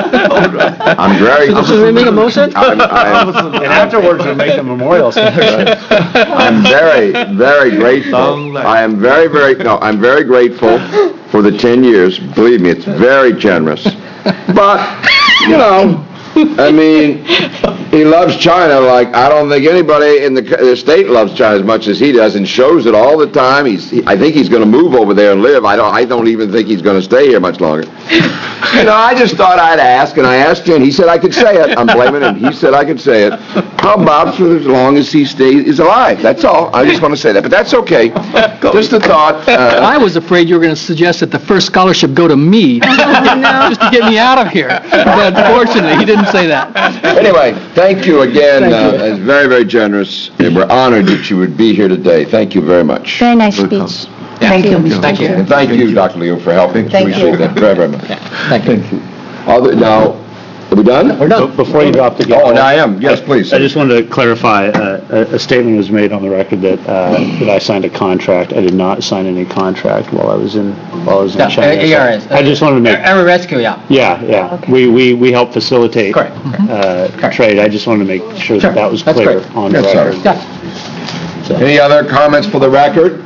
I'm very... So should we make a motion? I'm, I'm, And afterwards, we'll make a memorial scholarship. I'm very, very grateful. I am very, very, no, I'm very grateful for the ten years. Believe me, it's very generous. But, you know, I mean, he loves China like I don't think anybody in the, the state loves China as much as he does, and shows it all the time. He's, he, I think he's going to move over there and live. I don't, I don't even think he's going to stay here much longer. You know, I just thought I'd ask, and I asked him. He said I could say it. I'm blaming him. He said I could say it. How about for as long as he stays is alive? That's all. I just want to say that, but that's okay. Just a thought. Uh, I was afraid you were going to suggest that the first scholarship go to me, just to get me out of here. But fortunately, he didn't say that. Anyway, thank you again. Thank you. Uh, it's very, very generous, and we're honored that you would be here today. Thank you very much. Very nice speech. Thank you, Mister Thank you. And thank you, Doctor Leo, for helping. Thank Appreciate you. that very, very much. Thank you. Other, now, are we done? We're done. Before you drop the gavel. Oh, now I am. Yes, please. I just wanted to clarify, uh, a a statement was made on the record that, uh, that I signed a contract. I did not sign any contract while I was in, while I was in Yeah, China. A R S. So I just wanted to make, Air Rescue, yeah. yeah, yeah. We, we, we help facilitate, Correct. uh, Correct. trade. I just wanted to make sure Sure. that that was That's clear great. on the That's all record. right. Yeah. Any other comments for the record?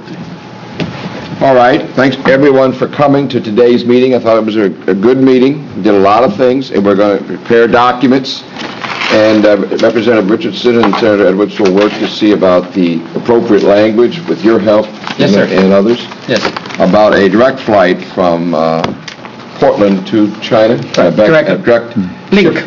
All right, thanks everyone for coming to today's meeting. I thought it was a, a good meeting, did a lot of things, and we're going to prepare documents. And uh, Representative Richardson and Senator Edwards will work to see about the appropriate language with your help Yes, sir. and, and others Yes. about a direct flight from uh, Portland to China. Uh, back- Direct- uh, direct Link.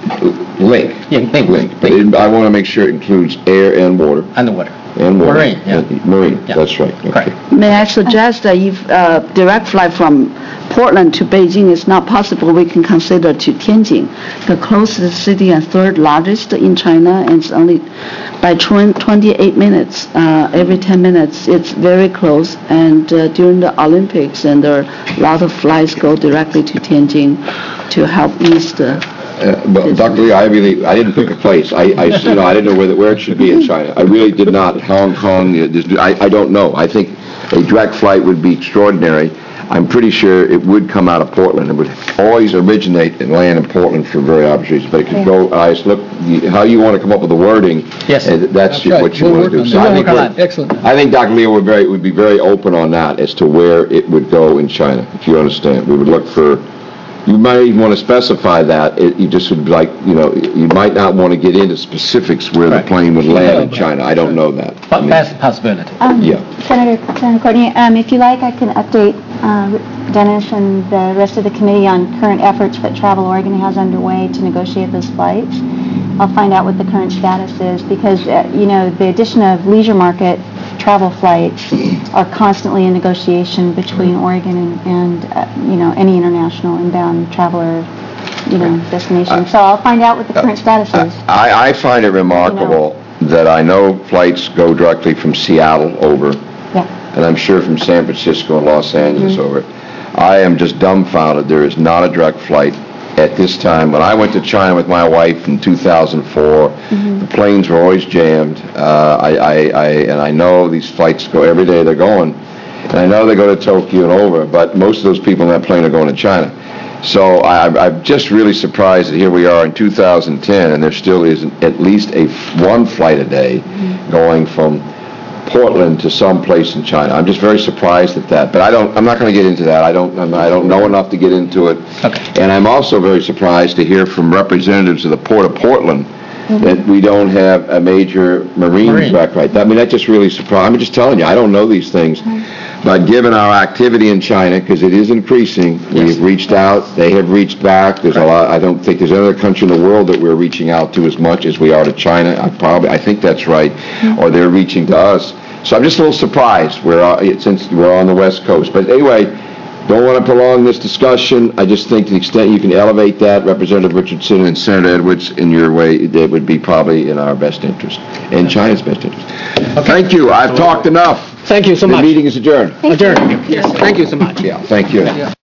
link. Yeah, link. Link. But it- I want to make sure it includes air and water. Underwater. And water. Marine, yeah. Uh, Marine, Yeah. that's right. Okay. Correct. May I suggest that if uh, direct flight from Portland to Beijing is not possible, we can consider to Tianjin, the closest city and third largest in China, and it's only by twen- twenty-eight minutes, uh, every ten minutes. It's very close, and uh, during the Olympics, and there are a lot of flights go directly to Tianjin to help ease the Uh, Well, Doctor Lee, I really, I didn't pick a place. I, I, you know, I didn't know where, the- where it should be in China. I really did not. Hong Kong, uh, this- I, I don't know. I think a direct flight would be extraordinary. I'm pretty sure it would come out of Portland. It would always originate and land in Portland for very obvious reasons. But it could go, I just look, you- how you want to come up with the wording. Yes. uh, That's right. what you We'll want to work do. on So that. I We'll think work on we're- that. Excellent. I think Doctor Leo would very, would be very open on that as to where it would go in China, if you understand. We would look for, you might even want to specify that. It, you just would like, you know, you might not want to get into specifics where the Right. plane would land in China. I don't know that. I mean, That's a possibility. Um, Yeah. Senator, Senator Courtney, um, if you like, I can update uh, Dennis and the rest of the committee on current efforts that Travel Oregon has underway to negotiate those flights. I'll find out what the current status is, because, uh, you know, the addition of leisure market travel flights are constantly in negotiation between Oregon and, and uh, you know, any international inbound traveler, you know, destination. So I'll find out what the current status is. I, I find it remarkable that I know flights go directly from Seattle over, Yeah. and I'm sure from San Francisco and Los Angeles over. I am just dumbfounded there is not a direct flight at this time. When I went to China with my wife in two thousand four, the planes were always jammed. Uh, I, I, I, and I know these flights go every day, they're going. And I know they go to Tokyo and over, but most of those people in that plane are going to China. So I, I'm just really surprised that here we are in two thousand ten, and there still isn't at least a f- one flight a day going from Portland to some place in China. I'm just very surprised at that, but I don't, I'm not going to get into that. I don't, I'm- I don't know enough to get into it. Okay. And I'm also very surprised to hear from representatives of the Port of Portland that we don't have a major marine Marine. direct flight. I mean, that just really surprised, I'm just telling you, I don't know these things. But given our activity in China, because it is increasing, we've reached out, they have reached back. There's a lot, I don't think there's another country in the world that we're reaching out to as much as we are to China. I probably, I think that's right. Or they're reaching to us. So I'm just a little surprised, we're, uh, since we're on the West Coast. But anyway, Don't want to prolong this discussion. I just think to the extent you can elevate that, Representative Richardson and Senator Edwards, in your way, that would be probably in our best interest, and China's best interest. Thank you. I've talked enough. Thank you so much. The meeting is adjourned. Adjourned. Yes, thank you so much. Yeah, thank you.